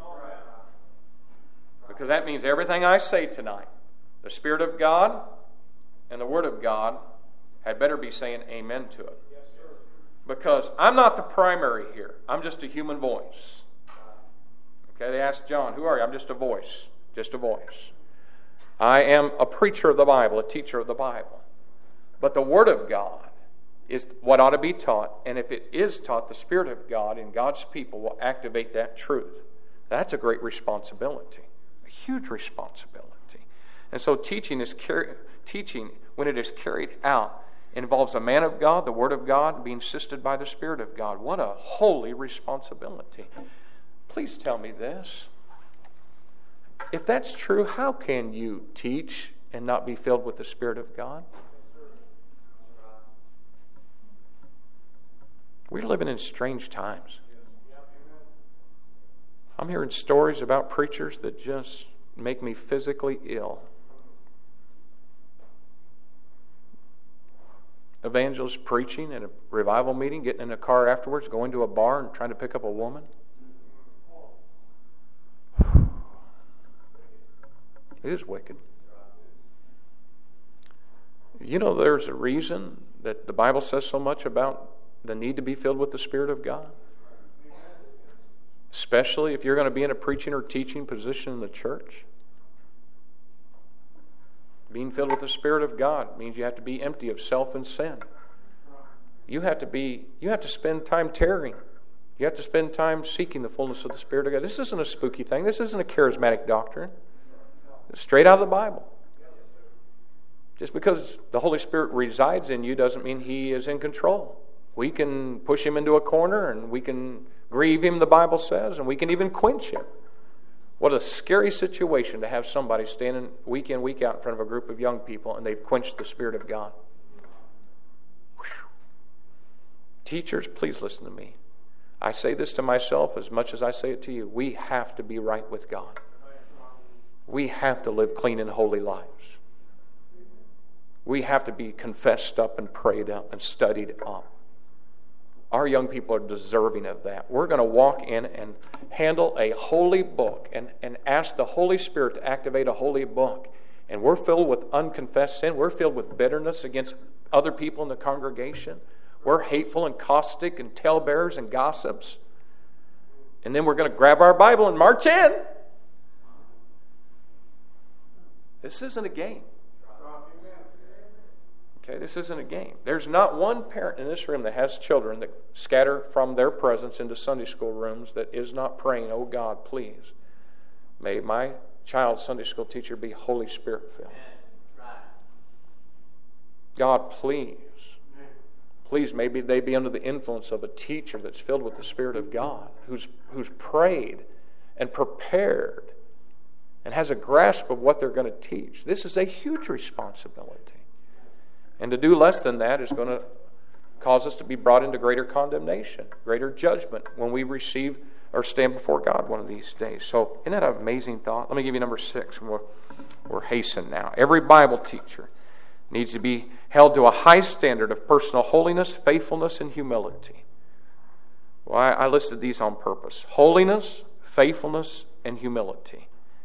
Because that means everything I say tonight, the Spirit of God and the Word of God had better be saying amen to it. Yes, sir. Because I'm not the primary here. I'm just a human voice. Okay, they asked John, who are you? I'm just a voice. Just a voice. I am a preacher of the Bible, a teacher of the Bible. But the Word of God is what ought to be taught. And if it is taught, the Spirit of God in God's people will activate that truth. That's a great responsibility. A huge responsibility. And so teaching, when it is carried out, involves a man of God, the Word of God, being assisted by the Spirit of God. What a holy responsibility. Please tell me this. If that's true, how can you teach and not be filled with the Spirit of God? We're living in strange times. I'm hearing stories about preachers that just make me physically ill. Evangelists preaching in a revival meeting, getting in a car afterwards, going to a bar and trying to pick up a woman. It is wicked. You know, there's a reason that the Bible says so much about the need to be filled with the Spirit of God. Especially if you're going to be in a preaching or teaching position in the church. Being filled with the Spirit of God means you have to be empty of self and sin. You have to spend time tarrying. You have to spend time seeking the fullness of the Spirit of God. This isn't a spooky thing. This isn't a charismatic doctrine. It's straight out of the Bible. Just because the Holy Spirit resides in you doesn't mean He is in control. We can push Him into a corner and we can grieve Him, the Bible says, and we can even quench Him. What a scary situation to have somebody standing week in, week out in front of a group of young people and they've quenched the Spirit of God. Whew. Teachers, please listen to me. I say this to myself as much as I say it to you. We have to be right with God. We have to live clean and holy lives. We have to be confessed up and prayed up and studied up. Our young people are deserving of that. We're going to walk in and handle a holy book and ask the Holy Spirit to activate a holy book. And we're filled with unconfessed sin. We're filled with bitterness against other people in the congregation. We're hateful and caustic and talebearers and gossips. And then we're going to grab our Bible and march in. This isn't a game. Okay, this isn't a game. There's not one parent in this room that has children that scatter from their presence into Sunday school rooms that is not praying, oh God, please, may my child's Sunday school teacher be Holy Spirit filled. God, please, Please, maybe they be under the influence of a teacher that's filled with the Spirit of God, who's prayed and prepared and has a grasp of what they're going to teach. This is a huge responsibility. And to do less than that is going to cause us to be brought into greater condemnation, greater judgment when we receive or stand before God one of these days. So isn't that an amazing thought? Let me give you number 6, and we're hastening now. Every Bible teacher needs to be held to a high standard of personal holiness, faithfulness, and humility. Well, I listed these on purpose. Holiness, faithfulness, and humility.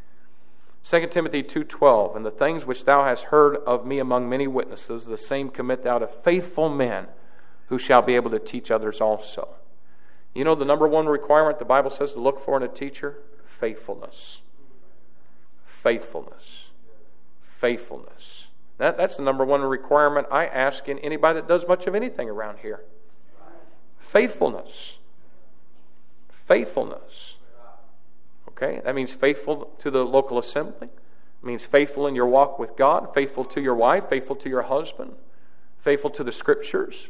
2 Timothy 2:12, and the things which thou hast heard of me among many witnesses, the same commit thou to faithful men who shall be able to teach others also. You know the number one requirement the Bible says to look for in a teacher? Faithfulness. Faithfulness. Faithfulness. That's the number one requirement I ask in anybody that does much of anything around here. Faithfulness. Faithfulness. Okay? That means faithful to the local assembly. It means faithful in your walk with God, faithful to your wife, faithful to your husband, faithful to the Scriptures.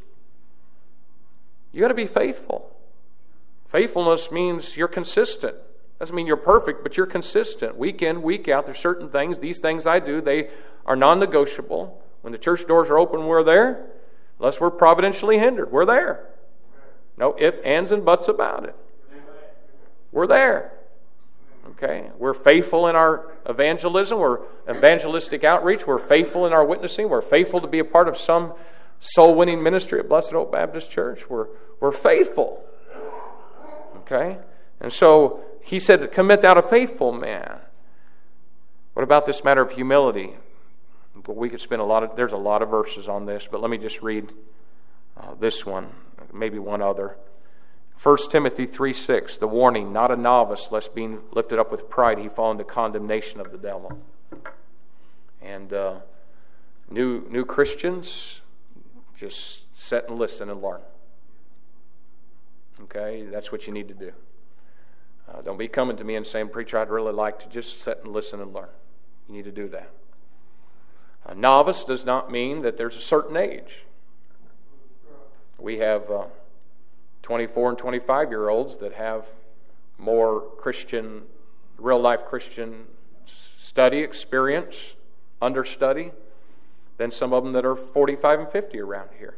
You got to be faithful. Faithfulness means you're consistent. Doesn't mean you're perfect, but you're consistent. Week in, week out, there's certain things. These things I do, they are non-negotiable. When the church doors are open, we're there. Unless we're providentially hindered, we're there. No ifs, ands, and buts about it. We're there. Okay? We're faithful in our evangelism. We're evangelistic outreach. We're faithful in our witnessing. We're faithful to be a part of some soul-winning ministry at Blessed Hope Baptist Church. We're faithful. Okay? And so he said, commit thou to faithful man. What about this matter of humility? Well, we could spend there's a lot of verses on this, but let me just read this one, maybe one other. 1 Timothy 3:6, the warning, not a novice, lest being lifted up with pride, he fall into condemnation of the devil. And new Christians, just sit and listen and learn. Okay, that's what you need to do. Don't be coming to me and saying, preacher, I'd really like to just sit and listen and learn. You need to do that. A novice does not mean that there's a certain age. We have 24 and 25-year-olds that have more Christian, real-life Christian study experience, understudy, than some of them that are 45 and 50 around here.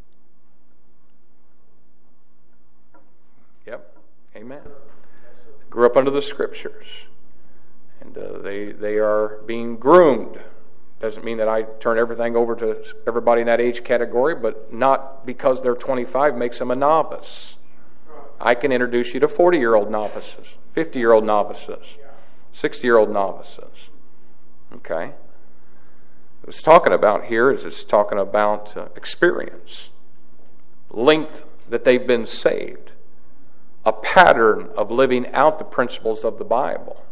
Yep. Amen. Grew up under the Scriptures. And they are being groomed. Doesn't mean that I turn everything over to everybody in that age category, but not because they're 25 makes them a novice. I can introduce you to 40-year-old novices, 50-year-old novices, 60-year-old novices. Okay? What it's talking about here is it's talking about experience, length that they've been saved, a pattern of living out the principles of the Bible.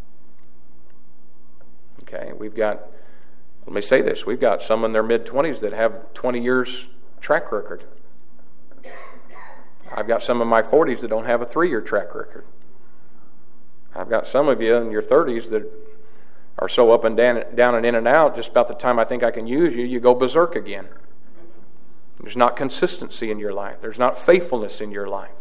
Okay, let me say this, we've got some in their mid-20s that have 20 years track record. I've got some in my 40s that don't have a 3-year track record. I've got some of you in your 30s that are so up and down and in and out, just about the time I think I can use you, you go berserk again. There's not consistency in your life. There's not faithfulness in your life.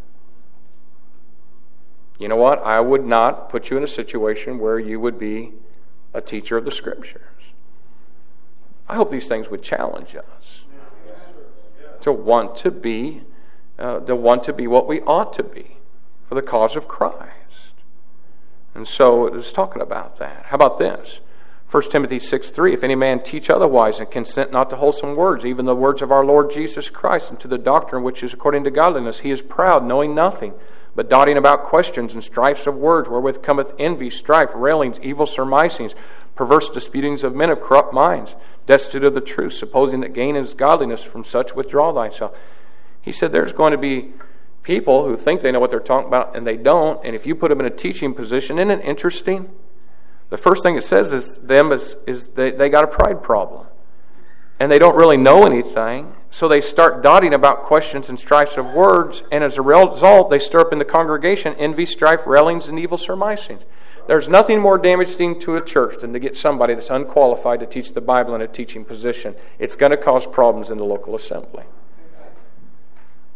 You know what? I would not put you in a situation where you would be a teacher of the Scriptures. I hope these things would challenge us to want to be what we ought to be for the cause of Christ. And so it's talking about that. How about this? 1 Timothy 6:3, if any man teach otherwise and consent not to wholesome words, even the words of our Lord Jesus Christ, and to the doctrine which is according to godliness, he is proud, knowing nothing, but dotting about questions and strifes of words, wherewith cometh envy, strife, railings, evil surmisings, perverse disputings of men of corrupt minds, destitute of the truth, supposing that gain is godliness, from such withdraw thyself. He said there's going to be people who think they know what they're talking about, and they don't, and if you put them in a teaching position, isn't it interesting? The first thing it says is they got a pride problem. And they don't really know anything, so they start dotting about questions and strifes of words, and as a result, they stir up in the congregation envy, strife, railings, and evil surmisings. There's nothing more damaging to a church than to get somebody that's unqualified to teach the Bible in a teaching position. It's going to cause problems in the local assembly.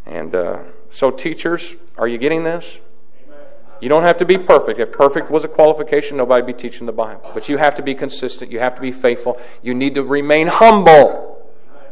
And so teachers, are you getting this? You don't have to be perfect. If perfect was a qualification, nobody would be teaching the Bible. But you have to be consistent. You have to be faithful. You need to remain humble.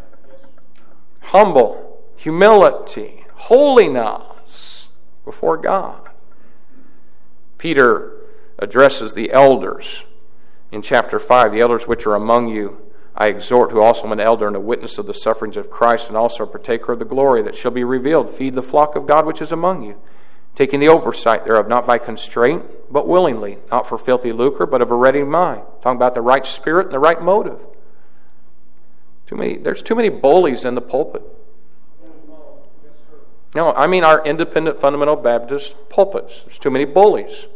Humble. Humility. Holiness before God. Peter addresses the elders in chapter 5. The elders which are among you, I exhort, who also am an elder and a witness of the sufferings of Christ, and also a partaker of the glory that shall be revealed. Feed the flock of God which is among you, taking the oversight thereof, not by constraint, but willingly, not for filthy lucre, but of a ready mind. Talking about the right spirit and the right motive. There's too many bullies in the pulpit. No, I mean our independent fundamental Baptist pulpits. There's too many bullies.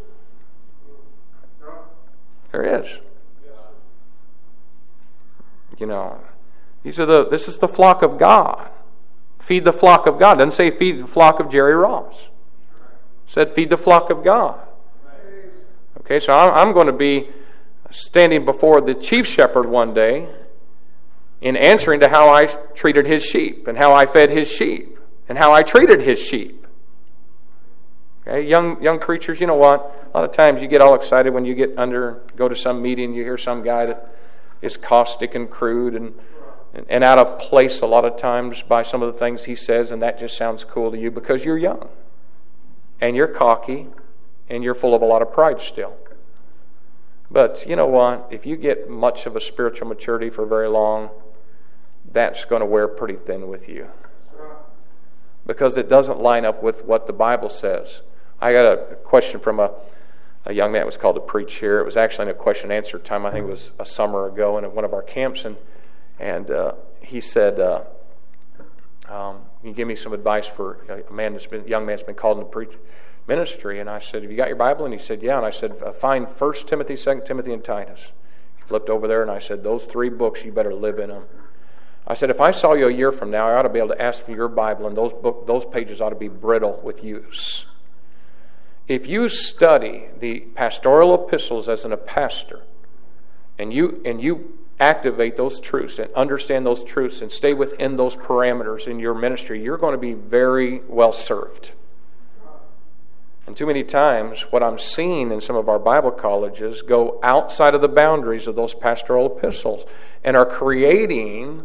There is. This is the flock of God. Feed the flock of God. It doesn't say feed the flock of Jerry Ross. It said feed the flock of God. Okay, so I'm going to be standing before the chief shepherd one day in answering to how I treated his sheep and how I fed his sheep and how I treated his sheep. Okay, young preachers, you know what? A lot of times you get all excited when you go to some meeting, you hear some guy that is caustic and crude and out of place a lot of times by some of the things he says, and that just sounds cool to you because you're young and you're cocky and you're full of a lot of pride still. But you know what? If you get much of a spiritual maturity for very long, that's going to wear pretty thin with you because it doesn't line up with what the Bible says. I got a question from a young man that was called to preach here. It was actually in a question and answer time. I think it was a summer ago in one of our camps, and he said, "Can you give me some advice for a young man that's been called into preach ministry?" And I said, "Have you got your Bible?" And he said, "Yeah." And I said, "Find 1 Timothy, 2 Timothy, and Titus." He flipped over there, and I said, "Those 3 books, you better live in them." I said, "If I saw you a year from now, I ought to be able to ask for your Bible, and those pages ought to be brittle with use." If you study the pastoral epistles as a pastor, and you activate those truths and understand those truths and stay within those parameters in your ministry, you're going to be very well served. And too many times, what I'm seeing in some of our Bible colleges go outside of the boundaries of those pastoral epistles and are creating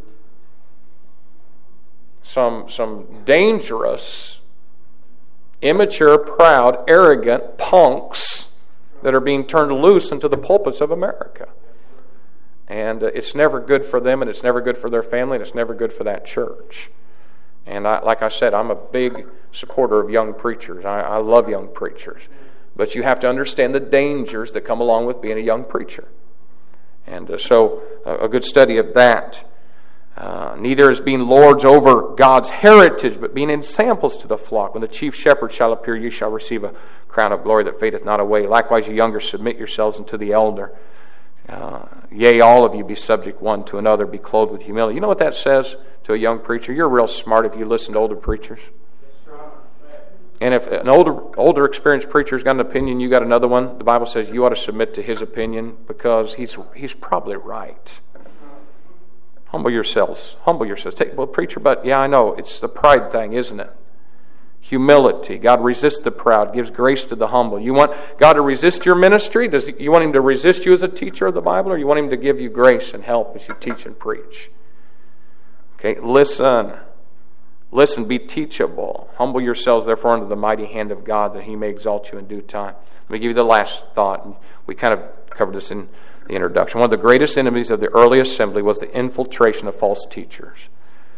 some dangerous, immature, proud, arrogant punks that are being turned loose into the pulpits of America. And it's never good for them, and it's never good for their family, and it's never good for that church. And like I said, I'm a big supporter of young preachers. I love young preachers. But you have to understand the dangers that come along with being a young preacher. And so a good study of that. Neither as being lords over God's heritage, but being ensamples to the flock. When the chief shepherd shall appear, you shall receive a crown of glory that fadeth not away. Likewise, you younger, submit yourselves unto the elder. Yea, all of you be subject one to another, be clothed with humility. You know what that says to a young preacher? You're real smart if you listen to older preachers. And if an older experienced preacher's got an opinion, you got another one, the Bible says you ought to submit to his opinion because he's probably right. Humble yourselves. Well, preacher, but yeah, I know. It's the pride thing, isn't it? Humility. God resists the proud, gives grace to the humble. You want God to resist your ministry? You want Him to resist you as a teacher of the Bible, or you want Him to give you grace and help as you teach and preach? Okay, listen. Listen, be teachable. Humble yourselves, therefore, under the mighty hand of God, that He may exalt you in due time. Let me give you the last thought. We kind of covered this in the introduction. One of the greatest enemies of the early assembly was the infiltration of false teachers.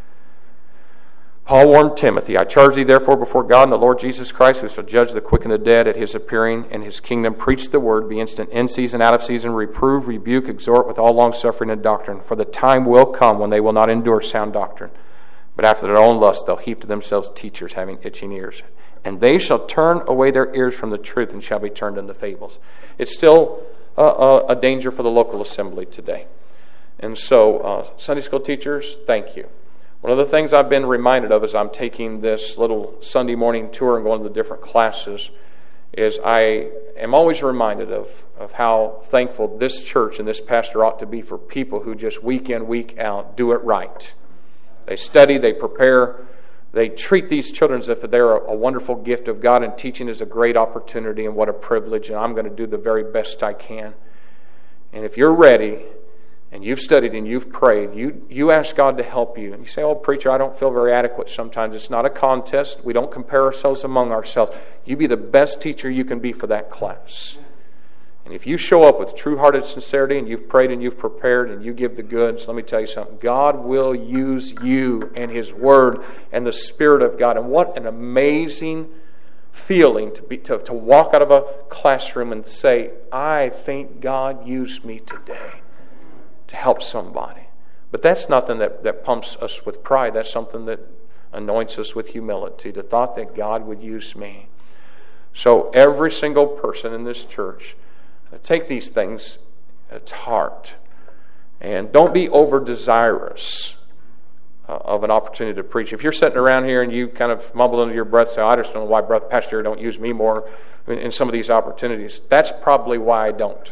Paul warned Timothy, I charge thee therefore before God and the Lord Jesus Christ, who shall judge the quick and the dead at His appearing in His kingdom, preach the word, be instant in season, out of season, reprove, rebuke, exhort with all longsuffering and doctrine. For the time will come when they will not endure sound doctrine, but after their own lust they'll heap to themselves teachers having itching ears. And they shall turn away their ears from the truth and shall be turned into fables. It's still a danger for the local assembly today. And so, Sunday school teachers, thank you. One of the things I've been reminded of as I'm taking this little Sunday morning tour and going to the different classes is I am always reminded of how thankful this church and this pastor ought to be for people who just week in, week out do it right. They study, they prepare, They treat these children as if they're a wonderful gift of God, and teaching is a great opportunity and what a privilege, and I'm going to do the very best I can. And if you're ready, and you've studied and you've prayed, you ask God to help you. And you say, oh, preacher, I don't feel very adequate sometimes. It's not a contest. We don't compare ourselves among ourselves. You be the best teacher you can be for that class. And if you show up with true-hearted sincerity and you've prayed and you've prepared and you give the goods, let me tell you something. God will use you and His Word and the Spirit of God. And what an amazing feeling to walk out of a classroom and say, I think God used me today to help somebody. But that's nothing that pumps us with pride. That's something that anoints us with humility, the thought that God would use me. So every single person in this church, take these things to heart. And don't be over-desirous of an opportunity to preach. If you're sitting around here and you kind of mumble under your breath, say, I just don't know why Pastor don't use me more in some of these opportunities. That's probably why I don't.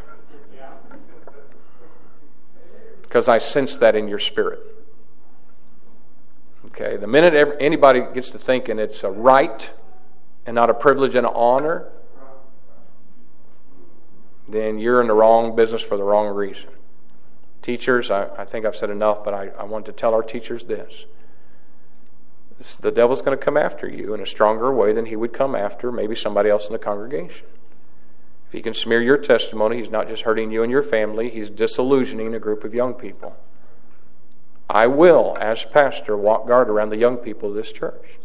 Because I sense that in your spirit. Okay, the minute anybody gets to thinking it's a right and not a privilege and an honor, then you're in the wrong business for the wrong reason. Teachers, I think I've said enough, but I want to tell our teachers this. The devil's going to come after you in a stronger way than he would come after maybe somebody else in the congregation. If he can smear your testimony, he's not just hurting you and your family, he's disillusioning a group of young people. I will, as pastor, walk guard around the young people of this church.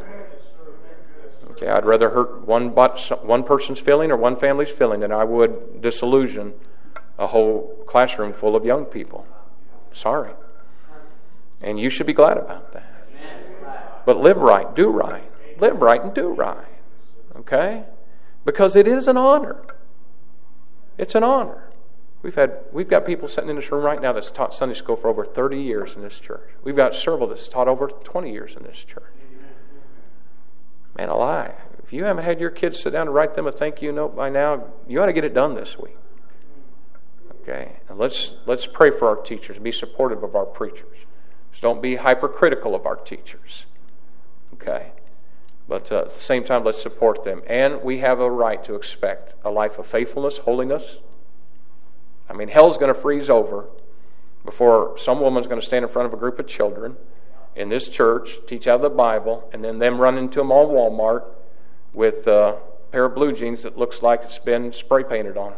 Okay, I'd rather hurt one person's feeling or one family's feeling than I would disillusion a whole classroom full of young people. Sorry. And you should be glad about that. But live right, do right. Live right and do right. Okay? Because it is an honor. It's an honor. We've got people sitting in this room right now that's taught Sunday school for over 30 years in this church. We've got several that's taught over 20 years in this church. Man alive. If you haven't had your kids sit down and write them a thank you note by now, you ought to get it done this week. Okay? And let's pray for our teachers. Be supportive of our preachers. Just don't be hypercritical of our teachers. Okay? But at the same time, let's support them. And we have a right to expect a life of faithfulness, holiness. I mean, hell's going to freeze over before some woman's going to stand in front of a group of children in this church, teach out of the Bible, and then them run into them on Walmart with a pair of blue jeans that looks like it's been spray painted on.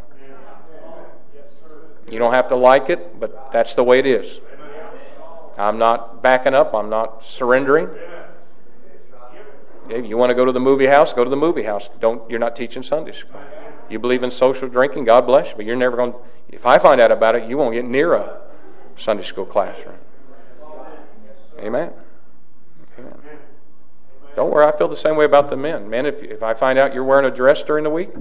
You don't have to like it, but that's the way it is. I'm not backing up. I'm not surrendering. If you want to go to the movie house, go to the movie house. You're not teaching Sunday school. You believe in social drinking, God bless you, but you're never going to, if I find out about it, you won't get near a Sunday school classroom. Amen. Amen. Don't worry, I feel the same way about the men. Men, if I find out you're wearing a dress during the week,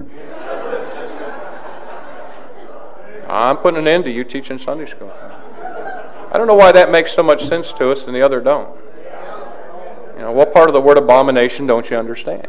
I'm putting an end to you teaching Sunday school. I don't know why that makes so much sense to us and the other don't. You know, what part of the word abomination don't you understand?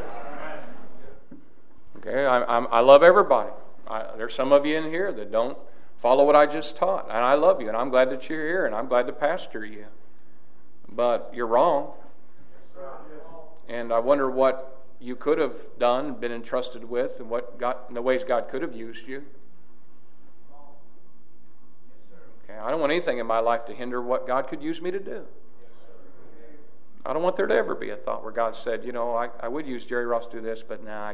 Okay, I love everybody. There's some of you in here that don't follow what I just taught, and I love you, and I'm glad that you're here, and I'm glad to pastor you. But you're wrong. And I wonder what you could have done, been entrusted with, and the ways God could have used you. Okay, I don't want anything in my life to hinder what God could use me to do. I don't want there to ever be a thought where God said, you know, I would use Jerry Ross to do this, but nah,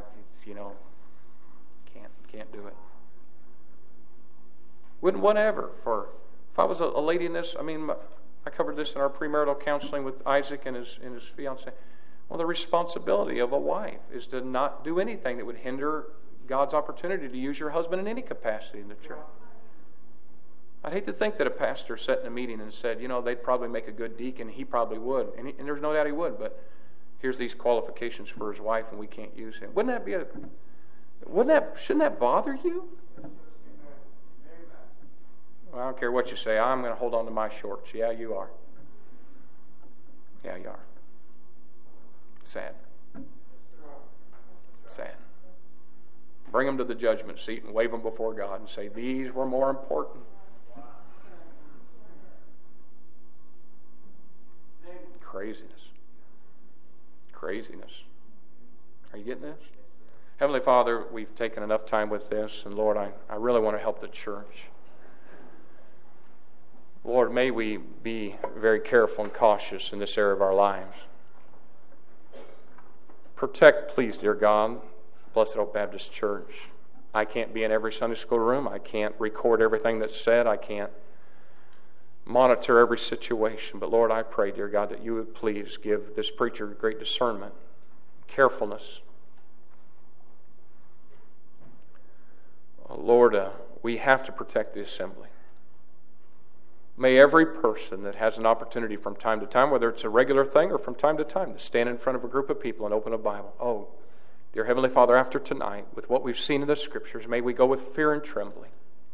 can't do it. Wouldn't whatever if I was a lady in this, I covered this in our premarital counseling with Isaac and his fiancée. Well, the responsibility of a wife is to not do anything that would hinder God's opportunity to use your husband in any capacity in the church. I'd hate to think that a pastor sat in a meeting and said, you know, they'd probably make a good deacon. He probably would. And there's no doubt he would. But here's these qualifications for his wife, and we can't use him. Shouldn't that bother you? Well, I don't care what you say. I'm going to hold on to my shorts. Yeah, you are. Yeah, you are. Sad. Sad. Bring them to the judgment seat and wave them before God and say, these were more important. Craziness. craziness. Are you getting this? Heavenly Father, we've taken enough time with this, and Lord, I really want to help the church. Lord, may we be very careful and cautious in this area of our lives. Protect, please, dear God, Blessed Oak Baptist Church. I can't be in every Sunday school room. I can't record everything that's said. I can't monitor every situation. But Lord, I pray, dear God, that you would please give this preacher great discernment, carefulness. Lord, we have to protect the assembly. May every person that has an opportunity from time to time, whether it's a regular thing or from time to time, to stand in front of a group of people and open a Bible. Oh, dear Heavenly Father, after tonight, with what we've seen in the Scriptures, may we go with fear and trembling.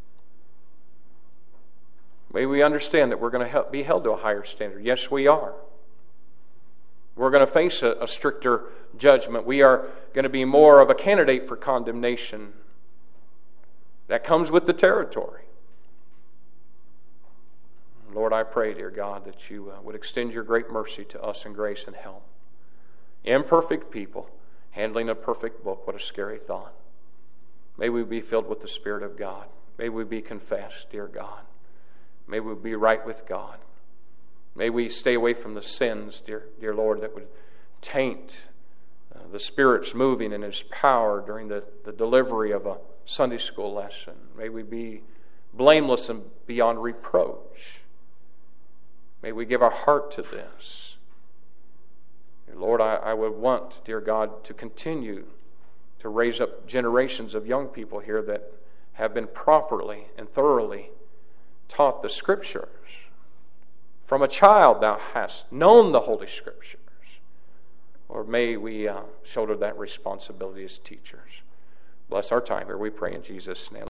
May we understand that we're going to be held to a higher standard. Yes, we are. We're going to face a stricter judgment. We are going to be more of a candidate for condemnation. That comes with the territory. Lord, I pray, dear God, that you would extend your great mercy to us in grace and help. Imperfect people handling a perfect book, what a scary thought. May we be filled with the Spirit of God. May we be confessed, dear God. May we be right with God. May we stay away from the sins, dear Lord, that would taint the Spirit's moving in His power during the delivery of a Sunday school lesson. May we be blameless and beyond reproach. May we give our heart to this. Dear Lord, I would want, dear God, to continue to raise up generations of young people here that have been properly and thoroughly taught the Scriptures. From a child thou hast known the Holy Scriptures. Lord, may we shoulder that responsibility as teachers. Bless our time here, we pray in Jesus' name.